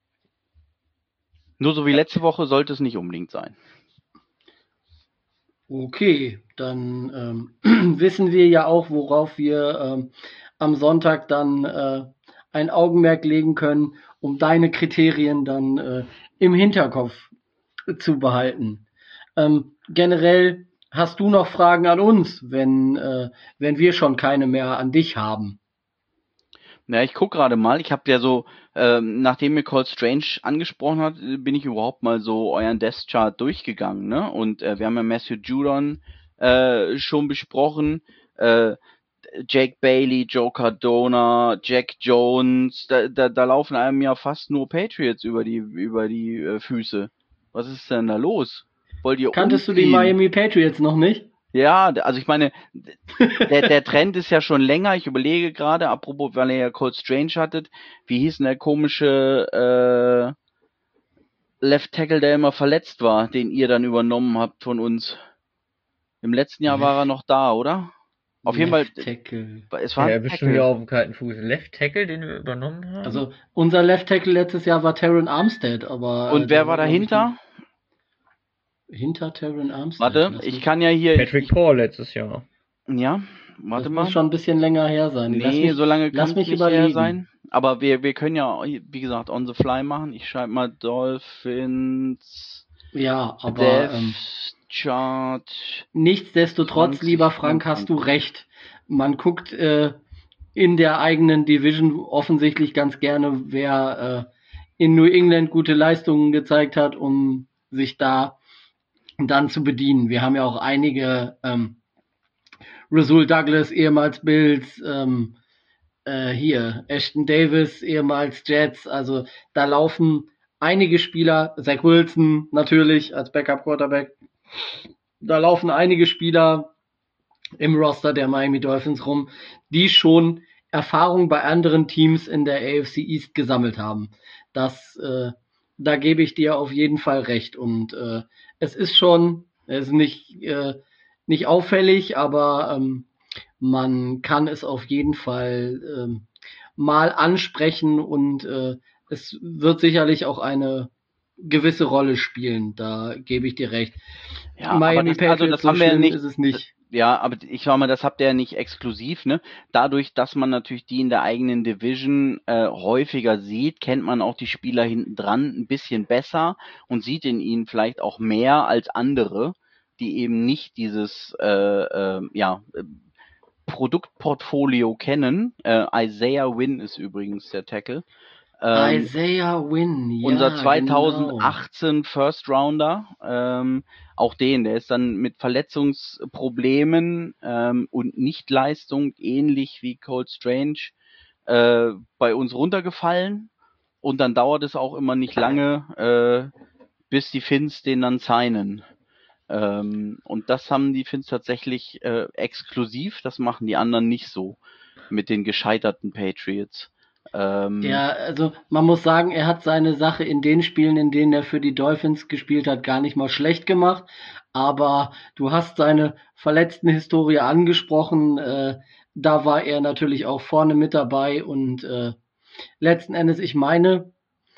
Speaker 2: Nur so wie letzte Woche sollte es nicht unbedingt sein.
Speaker 1: Okay, dann ähm, wissen wir ja auch, worauf wir ähm, am Sonntag dann äh, ein Augenmerk legen können, um deine Kriterien dann äh, im Hinterkopf zu behalten. Ähm, generell hast du noch Fragen an uns, wenn, äh, wenn wir schon keine mehr an dich haben?
Speaker 2: Ja, ich guck gerade mal. Ich habe ja so, ähm, nachdem mir Cold Strange angesprochen hat, äh, bin ich überhaupt mal so euren Death Chart durchgegangen, ne? Und äh, wir haben ja Matthew Judon äh, schon besprochen, äh, Jake Bailey, Joe Cardona, Jack Jones, da, da, da laufen einem ja fast nur Patriots über die über die äh, Füße. Was ist denn da los? Wollt ihr
Speaker 1: Kanntest du die
Speaker 2: umziehen?
Speaker 1: Miami Patriots noch nicht?
Speaker 2: Ja, d- also ich meine, der, der Trend ist ja schon länger. Ich überlege gerade, apropos, weil ihr ja Cold Strange hattet, wie hieß denn der komische äh, Left Tackle, der immer verletzt war, den ihr dann übernommen habt von uns? Im letzten Jahr war er noch da, oder? Auf jeden Fall,
Speaker 1: Left Tackle.
Speaker 2: es war
Speaker 3: Ja,
Speaker 2: ein
Speaker 3: bist du mir
Speaker 2: Tackle.
Speaker 3: auf dem kalten Fuß. Left Tackle, den wir übernommen haben?
Speaker 1: Also unser Left Tackle letztes Jahr war Taron Armstead, aber äh,
Speaker 2: Und wer
Speaker 1: der
Speaker 2: war
Speaker 1: glaub ich,
Speaker 2: dahinter?
Speaker 1: hinter Taron Armstead.
Speaker 2: Warte,
Speaker 1: Lass
Speaker 2: ich
Speaker 1: mich-
Speaker 2: kann ja hier,
Speaker 3: Patrick Paul letztes Jahr.
Speaker 2: ja, warte
Speaker 1: das
Speaker 2: mal.
Speaker 1: muss schon ein bisschen länger her sein. Lass
Speaker 2: Nee,
Speaker 1: mich,
Speaker 2: so lange kann
Speaker 1: lass
Speaker 2: es
Speaker 1: mich
Speaker 2: nicht her
Speaker 1: überlegen.
Speaker 2: sein. Aber wir, wir können ja, wie gesagt, on the fly machen. Ich schreibe mal Dolphins
Speaker 1: Ja, aber
Speaker 2: Death
Speaker 1: ähm,
Speaker 2: Chart.
Speaker 1: nichtsdestotrotz,
Speaker 2: zwanzig
Speaker 1: lieber Frank, hast du recht. Man guckt äh, in der eigenen Division offensichtlich ganz gerne, wer äh, in New England gute Leistungen gezeigt hat, um sich da dann zu bedienen. Wir haben ja auch einige ähm, Rasul Douglas, ehemals Bills, ähm, äh, hier, Ashton Davis, ehemals Jets, also da laufen einige Spieler, Zach Wilson natürlich als Backup-Quarterback, da laufen einige Spieler im Roster der Miami Dolphins rum, die schon Erfahrung bei anderen Teams in der A F C East gesammelt haben. Das, äh, da gebe ich dir auf jeden Fall recht. Und äh, es ist schon, es ist nicht, äh, nicht auffällig, aber ähm, man kann es auf jeden Fall ähm, mal ansprechen und äh, es wird sicherlich auch eine gewisse Rolle spielen. Da gebe ich dir recht.
Speaker 2: Ja, aber
Speaker 1: Miami
Speaker 2: das, also
Speaker 1: Patriots,
Speaker 2: das
Speaker 1: so
Speaker 2: haben wir ja
Speaker 1: schlimm
Speaker 2: nicht.
Speaker 1: ist es nicht.
Speaker 2: Ja, aber ich sag mal, das habt ihr ja nicht exklusiv, ne? Dadurch, dass man natürlich die in der eigenen Division äh, häufiger sieht, kennt man auch die Spieler hinten dran ein bisschen besser und sieht in ihnen vielleicht auch mehr als andere, die eben nicht dieses äh, äh, ja, äh, Produktportfolio kennen. Äh, Isaiah Wynn ist übrigens der Tackle. Ähm,
Speaker 1: Isaiah Wynn, ja,
Speaker 2: unser
Speaker 1: genau.
Speaker 2: zweitausendachtzehn First Rounder, ähm, auch den, der ist dann mit Verletzungsproblemen ähm, und Nichtleistung, ähnlich wie Cold Strange, äh, bei uns runtergefallen. Und dann dauert es auch immer nicht lange, äh, bis die Finns den dann signen. Ähm, und das haben die Finns tatsächlich äh, exklusiv, das machen die anderen nicht so mit den gescheiterten Patriots. Ähm,
Speaker 1: Ja, also man muss sagen, er hat seine Sache in den Spielen, in denen er für die Dolphins gespielt hat, gar nicht mal schlecht gemacht. Aber du hast seine verletzten Historie angesprochen. Äh, da war er natürlich auch vorne mit dabei. Und äh, letzten Endes, ich meine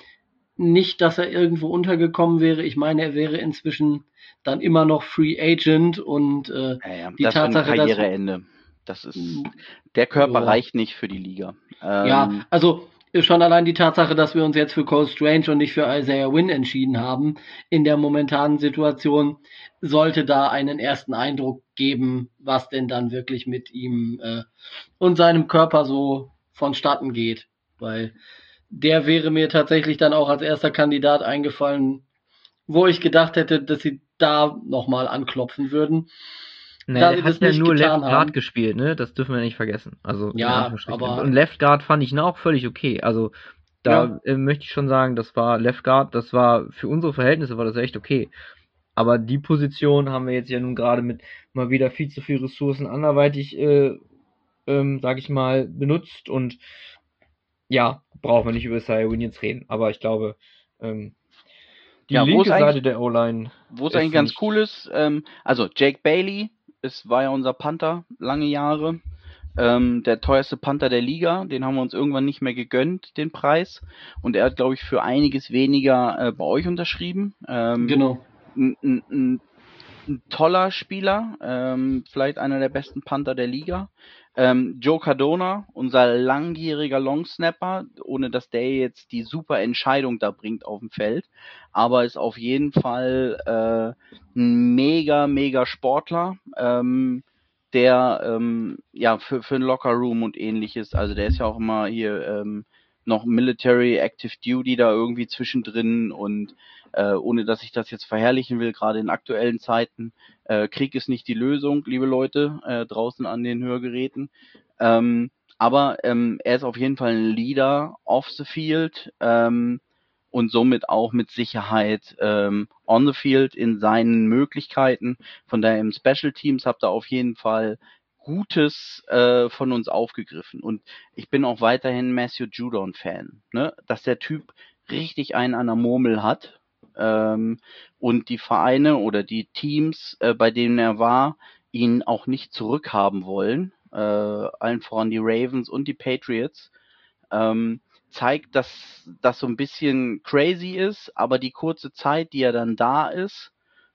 Speaker 1: nicht, dass er irgendwo untergekommen wäre. Ich meine, er wäre inzwischen dann immer noch Free Agent. Und äh,
Speaker 2: Ja, ja,
Speaker 1: die
Speaker 2: das
Speaker 1: Tatsache,
Speaker 2: für ein
Speaker 1: dass
Speaker 2: Karriereende. Das ist, der Körper
Speaker 1: Ja.
Speaker 2: reicht nicht für die Liga. Ähm,
Speaker 1: Ja, also schon allein die Tatsache, dass wir uns jetzt für Cold Strange und nicht für Isaiah Wynn entschieden haben, in der momentanen Situation, sollte da einen ersten Eindruck geben, was denn dann wirklich mit ihm äh, und seinem Körper so vonstatten geht. Weil der wäre mir tatsächlich dann auch als erster Kandidat eingefallen, wo ich gedacht hätte, dass sie da nochmal anklopfen würden.
Speaker 3: Nee,
Speaker 1: Da
Speaker 3: der
Speaker 1: sie
Speaker 3: hat
Speaker 1: das
Speaker 3: ja
Speaker 1: nicht
Speaker 3: nur
Speaker 1: getan
Speaker 3: Left Guard
Speaker 1: haben.
Speaker 3: gespielt, ne? Das dürfen wir nicht vergessen. Also in
Speaker 1: Ja,
Speaker 3: Anführungsstrichen.
Speaker 1: aber-
Speaker 3: Und Left Guard fand ich ihn auch völlig okay. Also da äh, möchte ich schon sagen, das war Left Guard, das war für unsere Verhältnisse war das echt okay. Aber die Position haben wir jetzt ja nun gerade mit mal wieder viel zu viel Ressourcen anderweitig, äh, ähm, sag ich mal, benutzt und ja, brauchen wir nicht über Isaiah Wynn jetzt reden. Aber ich glaube, ähm, die
Speaker 2: Ja, wo
Speaker 3: linke
Speaker 2: es eigentlich-
Speaker 3: Seite der O-Line
Speaker 2: Wo es
Speaker 3: ist
Speaker 2: eigentlich ganz
Speaker 3: nicht-
Speaker 2: cool ist, ähm, also Jake Bailey, es war ja unser Panther lange Jahre, ähm, der teuerste Panther der Liga, den haben wir uns irgendwann nicht mehr gegönnt, den Preis. Und er hat, glaube ich, für einiges weniger äh, bei euch unterschrieben. Ähm,
Speaker 1: Genau.
Speaker 2: ein, ein, ein ein toller Spieler, ähm, vielleicht einer der besten Panther der Liga. Ähm, Joe Cardona, unser langjähriger Longsnapper, ohne dass der jetzt die super Entscheidung da bringt auf dem Feld, aber ist auf jeden Fall äh, ein mega, mega Sportler, ähm, der ähm, ja für für den Locker Room und ähnliches, also der ist ja auch immer hier ähm, noch Military Active Duty da irgendwie zwischendrin und äh, ohne dass ich das jetzt verherrlichen will, gerade in aktuellen Zeiten, äh, Krieg ist nicht die Lösung, liebe Leute, äh, draußen an den Hörgeräten. Ähm, aber ähm, er ist auf jeden Fall ein Leader off the field ähm, und somit auch mit Sicherheit ähm, on the field in seinen Möglichkeiten. Von daher im Special Teams habt ihr auf jeden Fall Gutes äh, von uns aufgegriffen. Und ich bin auch weiterhin Matthew Judon-Fan, ne? Dass der Typ richtig einen an der Murmel hat ähm, und die Vereine oder die Teams, äh, bei denen er war, ihn auch nicht zurückhaben wollen, äh, allen voran die Ravens und die Patriots, ähm, zeigt, dass das so ein bisschen crazy ist, aber die kurze Zeit, die er dann da ist,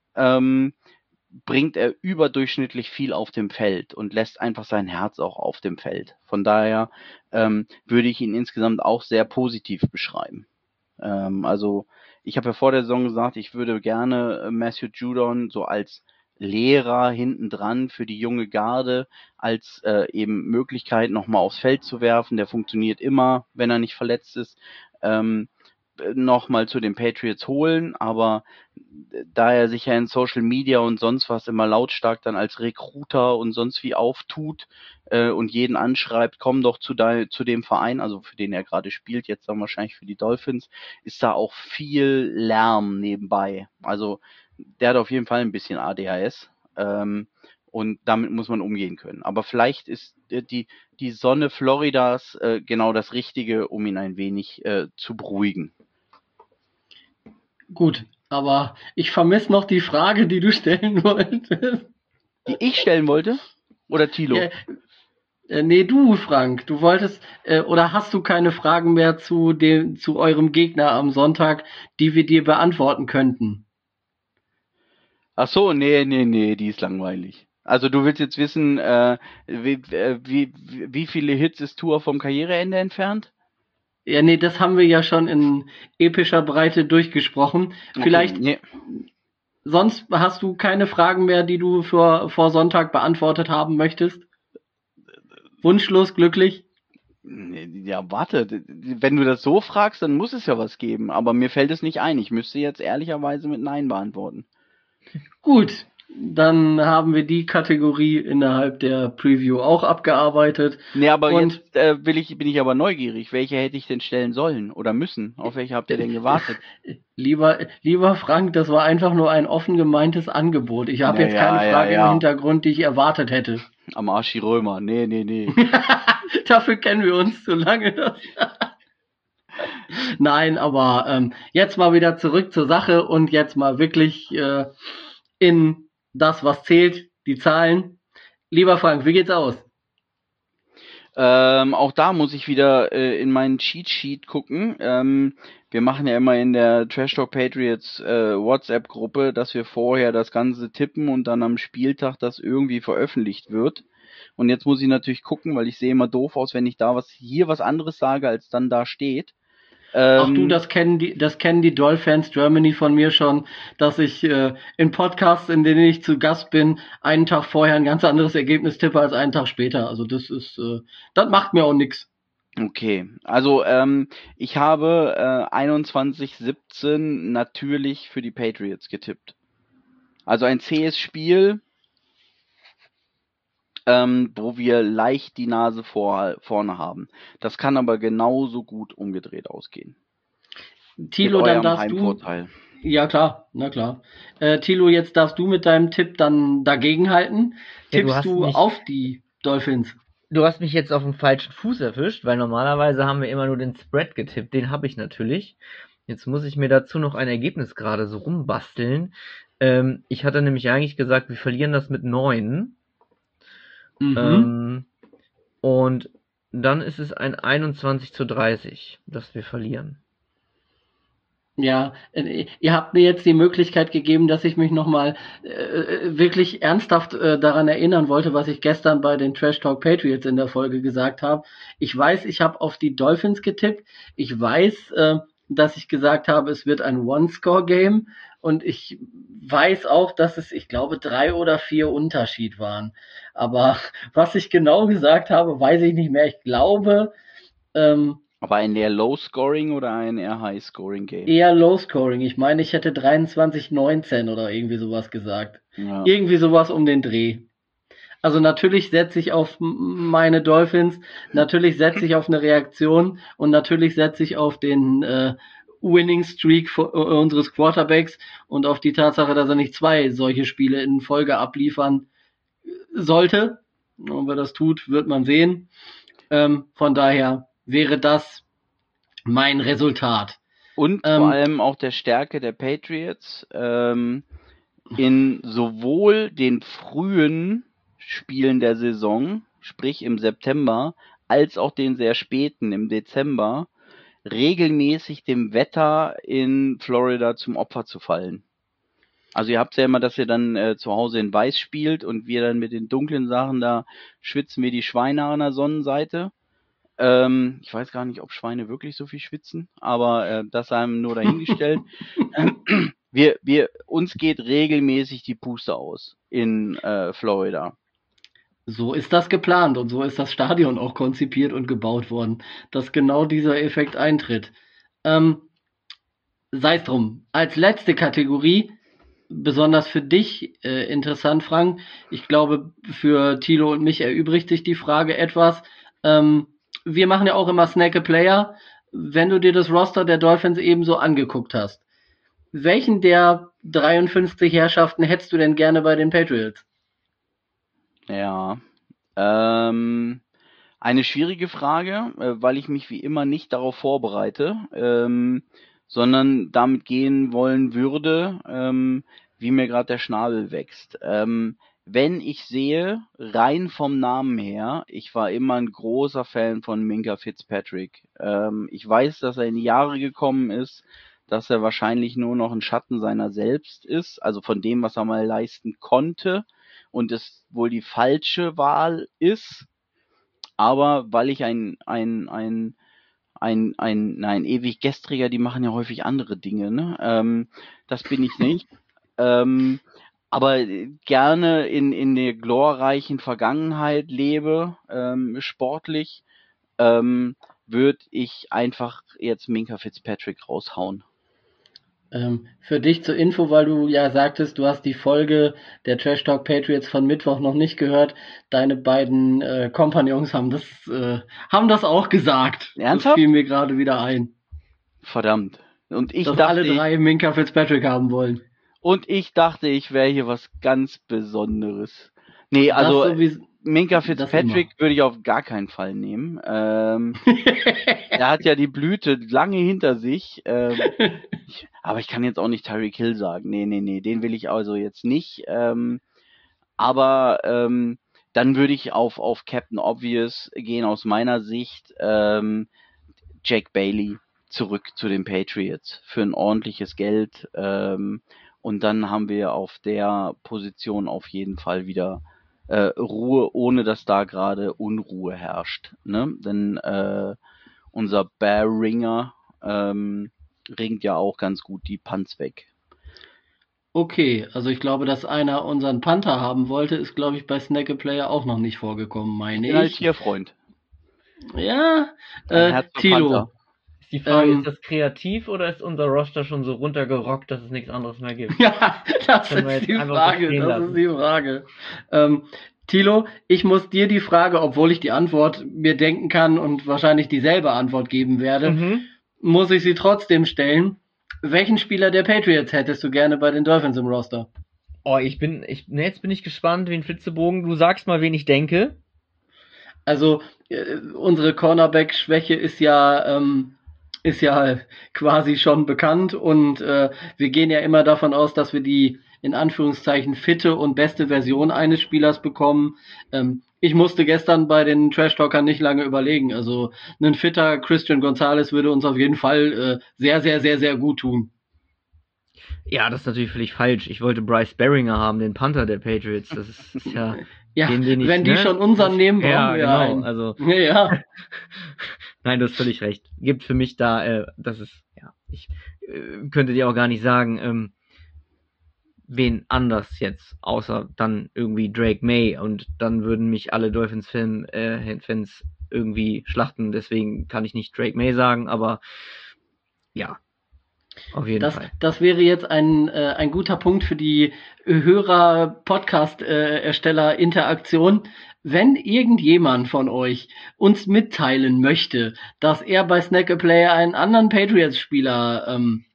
Speaker 2: ähm, bringt er überdurchschnittlich viel auf dem Feld und lässt einfach sein Herz auch auf dem Feld. Von daher ähm, würde ich ihn insgesamt auch sehr positiv beschreiben. Ähm, also ich habe ja vor der Saison gesagt, ich würde gerne Matthew Judon so als Lehrer hinten dran für die junge Garde als äh, eben Möglichkeit nochmal aufs Feld zu werfen. Der funktioniert immer, wenn er nicht verletzt ist. Ähm, nochmal zu den Patriots holen, aber da er sich ja in Social Media und sonst was immer lautstark dann als Recruiter und sonst wie auftut äh, und jeden anschreibt, komm doch zu, de zu dem Verein, also für den er gerade spielt, jetzt dann wahrscheinlich für die Dolphins, ist da auch viel Lärm nebenbei. Also der hat auf jeden Fall ein bisschen A D H S ähm, und damit muss man umgehen können. Aber vielleicht ist äh, die, die Sonne Floridas äh, genau das Richtige, um ihn ein wenig äh, zu beruhigen.
Speaker 1: Gut, aber ich vermisse noch die Frage, die du stellen wolltest.
Speaker 2: Die ich stellen wollte? Oder Thilo?
Speaker 1: Ja, äh, nee, du, Frank, du wolltest, äh, oder hast du keine Fragen mehr zu dem, zu eurem Gegner am Sonntag, die wir dir beantworten könnten?
Speaker 2: Ach so, nee, nee, nee, die ist langweilig. Also du willst jetzt wissen, äh, wie, äh, wie, wie viele Hits ist Tour vom Karriereende entfernt?
Speaker 1: Ja, nee, das haben wir ja schon in epischer Breite durchgesprochen. Vielleicht,
Speaker 2: Okay, nee.
Speaker 1: sonst hast du keine Fragen mehr, die du für, vor Sonntag beantwortet haben möchtest? Wunschlos, glücklich?
Speaker 2: Ja, warte, wenn du das so fragst, dann muss es ja was geben, aber mir fällt es nicht ein. Ich müsste jetzt ehrlicherweise mit Nein beantworten.
Speaker 1: Gut, dann haben wir die Kategorie innerhalb der Preview auch abgearbeitet.
Speaker 2: Nee, aber
Speaker 1: Und
Speaker 2: jetzt äh, will ich, bin ich aber neugierig. Welche hätte ich denn stellen sollen oder müssen? Auf welche habt ihr denn gewartet?
Speaker 1: Lieber, lieber Frank, das war einfach nur ein offen gemeintes Angebot. Ich habe
Speaker 2: Ja,
Speaker 1: jetzt
Speaker 2: ja,
Speaker 1: keine
Speaker 2: ja,
Speaker 1: Frage
Speaker 2: ja.
Speaker 1: im Hintergrund, die ich erwartet hätte.
Speaker 2: Am Arsch die Römer. Nee, nee, nee.
Speaker 1: Dafür kennen wir uns zu lange. Nein, aber ähm, jetzt mal wieder zurück zur Sache und jetzt mal wirklich äh, in das, was zählt, die Zahlen. Lieber Frank, wie geht's aus?
Speaker 2: Ähm, auch da muss ich wieder äh, in meinen Cheat Sheet gucken. Ähm, wir machen ja immer in der Trash Talk Patriots äh, WhatsApp-Gruppe, dass wir vorher das Ganze tippen und dann am Spieltag das irgendwie veröffentlicht wird. Und jetzt muss ich natürlich gucken, weil ich sehe immer doof aus, wenn ich da was hier was anderes sage, als dann da steht.
Speaker 1: Ach du,
Speaker 2: Ähm,
Speaker 1: das kennen die, das kennen die Dolphins Germany von mir schon, dass ich äh, in Podcasts, in denen ich zu Gast bin, einen Tag vorher ein ganz anderes Ergebnis tippe als einen Tag später. Also das ist, äh, das macht mir auch nix.
Speaker 2: Okay, also ähm, ich habe äh, einundzwanzig siebzehn natürlich für die Patriots getippt. Also ein zähes Spiel, ähm, wo wir leicht die Nase vor, vorne haben. Das kann aber genauso gut umgedreht ausgehen.
Speaker 1: Thilo,
Speaker 2: Mit
Speaker 1: dann
Speaker 2: eurem
Speaker 1: darfst du.
Speaker 2: Heimvorteil.
Speaker 1: Ja klar, na klar. Äh, Thilo, jetzt darfst du mit deinem Tipp dann dagegenhalten.
Speaker 3: Ja, du
Speaker 1: Tippst
Speaker 3: hast
Speaker 1: du
Speaker 3: mich-
Speaker 1: auf die Dolphins?
Speaker 3: Du hast mich jetzt auf dem falschen Fuß erwischt, weil normalerweise haben wir immer nur den Spread getippt. Den habe ich natürlich. Jetzt muss ich mir dazu noch ein Ergebnis gerade so rumbasteln. Ähm, ich hatte nämlich eigentlich gesagt, wir verlieren das mit neun.
Speaker 1: Mhm.
Speaker 3: Ähm, und dann ist es ein einundzwanzig zu dreißig, dass wir verlieren.
Speaker 1: Ja, äh, ihr habt mir jetzt die Möglichkeit gegeben, dass ich mich nochmal äh, wirklich ernsthaft äh, daran erinnern wollte, was ich gestern bei den Trash Talk Patriots in der Folge gesagt habe. Ich weiß, ich habe auf die Dolphins getippt. Ich weiß, äh, dass ich gesagt habe, es wird ein One-Score-Game. Und ich weiß auch, dass es, ich glaube, drei oder vier Unterschied waren. Aber was ich genau gesagt habe, weiß ich nicht mehr. Ich glaube, ähm,
Speaker 2: Aber ein eher Low-Scoring oder ein eher High-Scoring-Game?
Speaker 1: eher Low-Scoring. Ich meine, ich hätte dreiundzwanzig neunzehn oder irgendwie sowas gesagt.
Speaker 2: Ja.
Speaker 1: Irgendwie sowas um den Dreh. Also natürlich setze ich auf m- meine Dolphins, natürlich setze ich auf eine Reaktion und natürlich setze ich auf den äh, Winning Streak vo- äh, unseres Quarterbacks und auf die Tatsache, dass er nicht zwei solche Spiele in Folge abliefern sollte. Und wer das tut, wird man sehen. Ähm, von daher wäre das mein Resultat.
Speaker 2: Und
Speaker 1: Ähm,
Speaker 2: vor allem auch der Stärke der Patriots ähm, in sowohl den frühen Spielen der Saison, sprich im September, als auch den sehr späten im Dezember, regelmäßig dem Wetter in Florida zum Opfer zu fallen. Also ihr habt ja immer, dass ihr dann äh, zu Hause in Weiß spielt und wir dann mit den dunklen Sachen, da schwitzen wir die Schweine an der Sonnenseite. Ähm, ich weiß gar nicht, ob Schweine wirklich so viel schwitzen, aber äh, das sei ihm nur dahingestellt. wir, wir, uns geht regelmäßig die Puste aus in äh, Florida.
Speaker 1: So ist das geplant und so ist das Stadion auch konzipiert und gebaut worden, dass genau dieser Effekt eintritt. Ähm, sei es drum. Als letzte Kategorie, besonders für dich äh, interessant, Frank, ich glaube, für Thilo und mich erübrigt sich die Frage etwas. Ähm, wir machen ja auch immer Snack a Player. Wenn du dir das Roster der Dolphins ebenso angeguckt hast, welchen der dreiundfünfzig Herrschaften hättest du denn gerne bei den Patriots?
Speaker 2: Ja, ähm, eine schwierige Frage, äh, weil ich mich wie immer nicht darauf vorbereite, ähm, sondern damit gehen wollen würde, ähm, wie mir gerade der Schnabel wächst. Ähm, wenn ich sehe, rein vom Namen her, ich war immer ein großer Fan von Minkah Fitzpatrick. Ähm, ich weiß, dass er in die Jahre gekommen ist, dass er wahrscheinlich nur noch ein Schatten seiner selbst ist, also von dem, was er mal leisten konnte und es wohl die falsche Wahl ist. Aber weil ich ein, ein, ein, ein, ein, nein, ewig Gestriger, die machen ja häufig andere Dinge, ne? Ähm, das bin ich nicht. ähm, aber gerne in, in der glorreichen Vergangenheit lebe, ähm, sportlich, ähm, würde ich einfach jetzt Minkah Fitzpatrick raushauen.
Speaker 1: Ähm, für dich zur Info, weil du ja sagtest, du hast die Folge der Trash Talk Patriots von Mittwoch noch nicht gehört. Deine beiden äh, Kompagnons haben das, äh, haben das auch gesagt.
Speaker 2: Ernsthaft?
Speaker 1: Das fiel mir gerade wieder ein.
Speaker 2: Verdammt. Und ich
Speaker 1: dass
Speaker 2: dachte,
Speaker 1: alle drei
Speaker 2: ich,
Speaker 1: Minkah Fitzpatrick haben wollen.
Speaker 2: und ich dachte, ich wäre hier was ganz Besonderes. Nee,
Speaker 1: Das
Speaker 2: also
Speaker 1: sowieso,
Speaker 2: Minkah
Speaker 1: das
Speaker 2: Fitzpatrick
Speaker 1: immer.
Speaker 2: würde ich auf gar keinen Fall nehmen. Ähm, er hat ja die Blüte lange hinter sich. Ähm, ich, aber ich kann jetzt auch nicht Tyreek Hill sagen. Nee, nee, nee, den will ich also jetzt nicht. Ähm, aber ähm, dann würde ich auf, auf Captain Obvious gehen aus meiner Sicht. Ähm, Jack Bailey zurück zu den Patriots für ein ordentliches Geld. Ähm, und dann haben wir auf der Position auf jeden Fall wieder äh, Ruhe, ohne dass da gerade Unruhe herrscht. Ne? Denn äh, unser Bear Ringer ähm, ringt ja auch ganz gut die Punts weg.
Speaker 1: Okay, also ich glaube, dass einer unseren Panther haben wollte, ist, glaube ich, bei Snack a Player auch noch nicht vorgekommen, meine
Speaker 2: Ich bin halt
Speaker 1: ich.
Speaker 2: Tierfreund.
Speaker 1: Ja,
Speaker 2: Ein
Speaker 1: äh,
Speaker 2: Herz für
Speaker 1: Thilo.
Speaker 2: Panther.
Speaker 3: Ist die Frage,
Speaker 1: Ähm,
Speaker 3: ist das kreativ oder ist unser Roster schon so runtergerockt, dass es nichts anderes mehr gibt?
Speaker 1: Ja, das
Speaker 3: Können wir
Speaker 1: ist
Speaker 3: jetzt
Speaker 1: die
Speaker 3: einfach so
Speaker 1: Frage,
Speaker 3: stehen
Speaker 1: das
Speaker 3: lassen.
Speaker 1: ist die Frage. Ähm, Thilo, ich muss dir die Frage, obwohl ich die Antwort mir denken kann und wahrscheinlich dieselbe Antwort geben werde,
Speaker 3: Mhm.
Speaker 1: muss ich sie trotzdem stellen. Welchen Spieler der Patriots hättest du gerne bei den Dolphins im Roster?
Speaker 3: Oh, ich bin, ich, ne, jetzt bin ich gespannt wie ein Flitzebogen. Du sagst mal, wen ich denke.
Speaker 1: Also äh, unsere Cornerback-Schwäche ist ja ähm, ist ja quasi schon bekannt und äh, wir gehen ja immer davon aus, dass wir die in Anführungszeichen fitte und beste Version eines Spielers bekommen. Ähm, ich musste gestern bei den Trash-Talkern nicht lange überlegen. Also ein fitter Christian Gonzalez würde uns auf jeden Fall äh, sehr, sehr, sehr, sehr gut tun.
Speaker 3: Ja, das ist natürlich völlig falsch. Ich wollte Bryce Baringer haben, den Panther der Patriots. Das ist, ist ja...
Speaker 1: Ja,
Speaker 3: den, den ich,
Speaker 1: wenn die
Speaker 3: ne?
Speaker 1: schon unseren nehmen, brauchen
Speaker 3: ja,
Speaker 1: wir
Speaker 3: genau,
Speaker 1: einen.
Speaker 3: Also,
Speaker 1: ja.
Speaker 3: Nein, du hast völlig recht. Gibt für mich da, äh, das ist, ja, ich äh, könnte dir auch gar nicht sagen, ähm, wen anders jetzt, außer dann irgendwie Drake May, und dann würden mich alle Dolphins-Fans äh, Fans irgendwie schlachten, deswegen kann ich nicht Drake May sagen, aber ja, auf jeden
Speaker 1: das,
Speaker 3: Fall.
Speaker 1: Das wäre jetzt ein, äh, ein guter Punkt für die Hörer-Podcast-Ersteller-Interaktion. Wenn irgendjemand von euch uns mitteilen möchte, dass er bei Snack a Play einen anderen Patriots-Spieler ähm,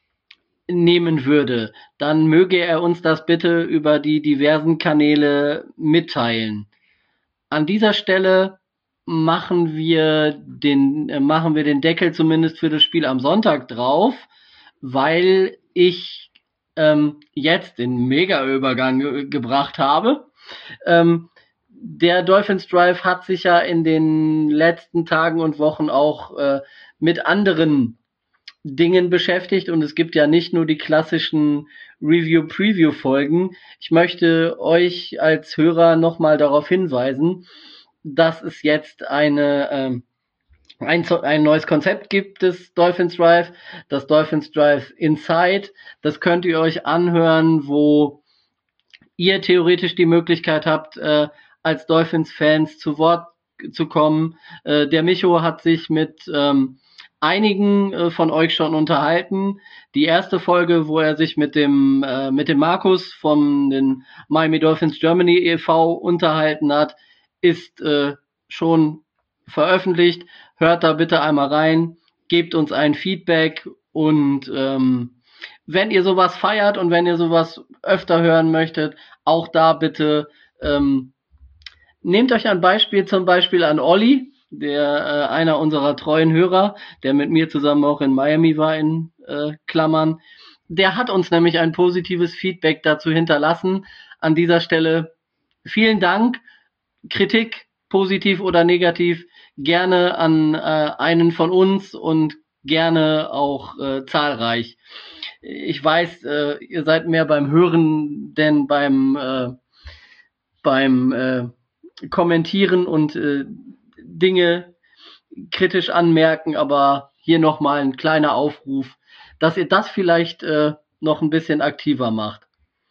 Speaker 1: nehmen würde, dann möge er uns das bitte über die diversen Kanäle mitteilen. An dieser Stelle machen wir den, äh, machen wir den Deckel zumindest für das Spiel am Sonntag drauf, weil ich ähm, jetzt den Mega-Übergang ge- gebracht habe. Ähm, der Dolphins Drive hat sich ja in den letzten Tagen und Wochen auch äh, mit anderen Dingen beschäftigt, und es gibt ja nicht nur die klassischen Review-Preview-Folgen. Ich möchte euch als Hörer nochmal darauf hinweisen, dass es jetzt eine ähm, ein, ein neues Konzept gibt des Dolphins Drive, das Dolphins Drive Inside. Das könnt ihr euch anhören, wo ihr theoretisch die Möglichkeit habt, äh, als Dolphins-Fans zu Wort zu kommen. Äh, der Micho hat sich mit ähm, einigen äh, von euch schon unterhalten. Die erste Folge, wo er sich mit dem äh, mit dem Markus von den Miami Dolphins Germany e V unterhalten hat, ist äh, schon veröffentlicht. Hört da bitte einmal rein, gebt uns ein Feedback, und ähm, wenn ihr sowas feiert und wenn ihr sowas öfter hören möchtet, auch da bitte ähm, nehmt euch ein Beispiel, zum Beispiel an Olli, der äh, einer unserer treuen Hörer, der mit mir zusammen auch in Miami war, in äh, Klammern. Der hat uns nämlich ein positives Feedback dazu hinterlassen. An dieser Stelle vielen Dank. Kritik, positiv oder negativ, gerne an äh, einen von uns und gerne auch äh, zahlreich. Ich weiß, äh, ihr seid mehr beim Hören denn beim äh, beim äh, Kommentieren und äh, Dinge kritisch anmerken, aber hier nochmal ein kleiner Aufruf, dass ihr das vielleicht äh, noch ein bisschen aktiver macht.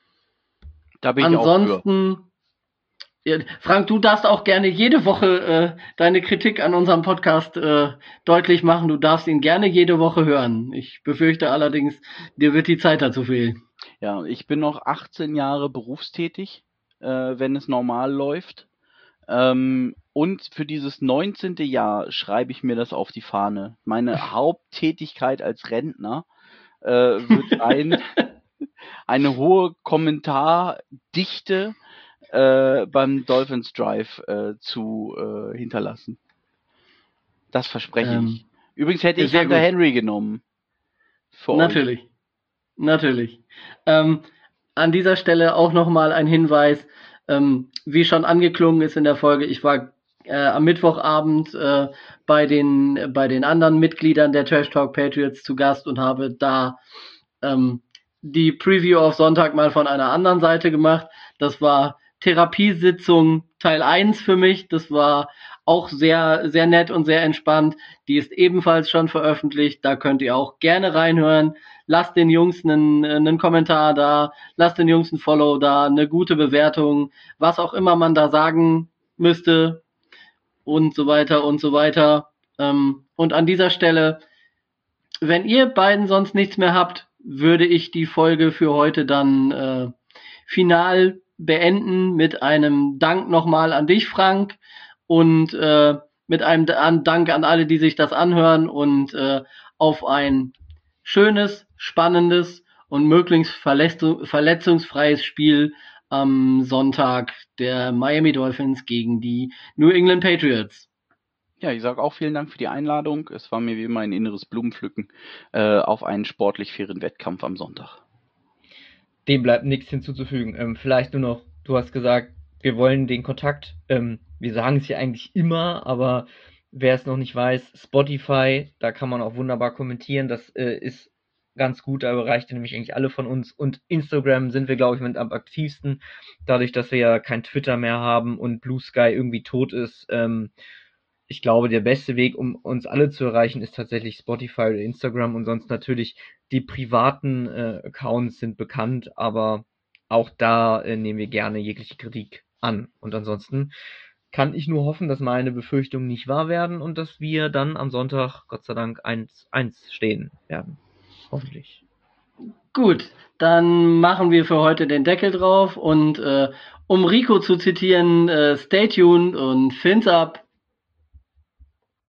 Speaker 2: Da bin ich auch für.
Speaker 1: Ansonsten, ja, Frank, du darfst auch gerne jede Woche äh, deine Kritik an unserem Podcast äh, deutlich machen. Du darfst ihn gerne jede Woche hören. Ich befürchte allerdings, dir wird die Zeit dazu fehlen.
Speaker 2: Ja, ich bin noch achtzehn Jahre berufstätig, äh, wenn es normal läuft. Ähm, und für dieses neunzehnte Jahr schreibe ich mir das auf die Fahne. Meine Haupttätigkeit als Rentner äh, wird sein, eine hohe Kommentardichte äh, beim Dolphins Drive äh, zu äh, hinterlassen. Das verspreche
Speaker 1: Ähm,
Speaker 2: ich. Übrigens hätte ich
Speaker 1: sehr
Speaker 2: Hunter
Speaker 1: gut.
Speaker 2: Henry genommen. Für
Speaker 1: Natürlich.
Speaker 2: euch.
Speaker 1: Natürlich. Ähm, an dieser Stelle auch nochmal ein Hinweis, ähm, wie schon angeklungen ist in der Folge, ich war äh, am Mittwochabend äh, bei den bei den anderen Mitgliedern der Trash Talk Patriots zu Gast und habe da ähm, die Preview auf Sonntag mal von einer anderen Seite gemacht. Das war Therapiesitzung Teil eins für mich. Das war auch sehr, sehr nett und sehr entspannt. Die ist ebenfalls schon veröffentlicht. Da könnt ihr auch gerne reinhören. Lasst den Jungs einen, einen Kommentar da. Lasst den Jungs ein Follow da. Eine gute Bewertung. Was auch immer man da sagen müsste. Und so weiter und so weiter. Ähm, und an dieser Stelle, wenn ihr beiden sonst nichts mehr habt, würde ich die Folge für heute dann äh, final beenden mit einem Dank nochmal an dich, Frank, und äh, mit einem Dank an alle, die sich das anhören, und äh, auf ein schönes, spannendes und möglichst verletzung- verletzungsfreies Spiel am Sonntag der Miami Dolphins gegen die New England Patriots.
Speaker 2: Ja, ich sage auch vielen Dank für die Einladung. Es war mir wie immer ein inneres Blumenpflücken äh, auf einen sportlich fairen Wettkampf am Sonntag.
Speaker 3: dem bleibt nichts hinzuzufügen. Ähm, vielleicht nur noch, du hast gesagt, wir wollen den Kontakt, ähm, wir sagen es ja eigentlich immer, aber wer es noch nicht weiß, Spotify, da kann man auch wunderbar kommentieren, das äh, ist ganz gut, da erreicht ihr nämlich eigentlich alle von uns, und Instagram sind wir, glaube ich, mit am aktivsten, dadurch, dass wir ja kein Twitter mehr haben und Blue Sky irgendwie tot ist. Ähm, ich glaube, der beste Weg, um uns alle zu erreichen, ist tatsächlich Spotify oder Instagram, und sonst natürlich die privaten äh, Accounts sind bekannt, aber auch da äh, nehmen wir gerne jegliche Kritik an. Und ansonsten kann ich nur hoffen, dass meine Befürchtungen nicht wahr werden und dass wir dann am Sonntag, Gott sei Dank, eins eins stehen werden. Hoffentlich.
Speaker 1: Gut, dann machen wir für heute den Deckel drauf und äh, um Rico zu zitieren, äh, stay tuned und fins up.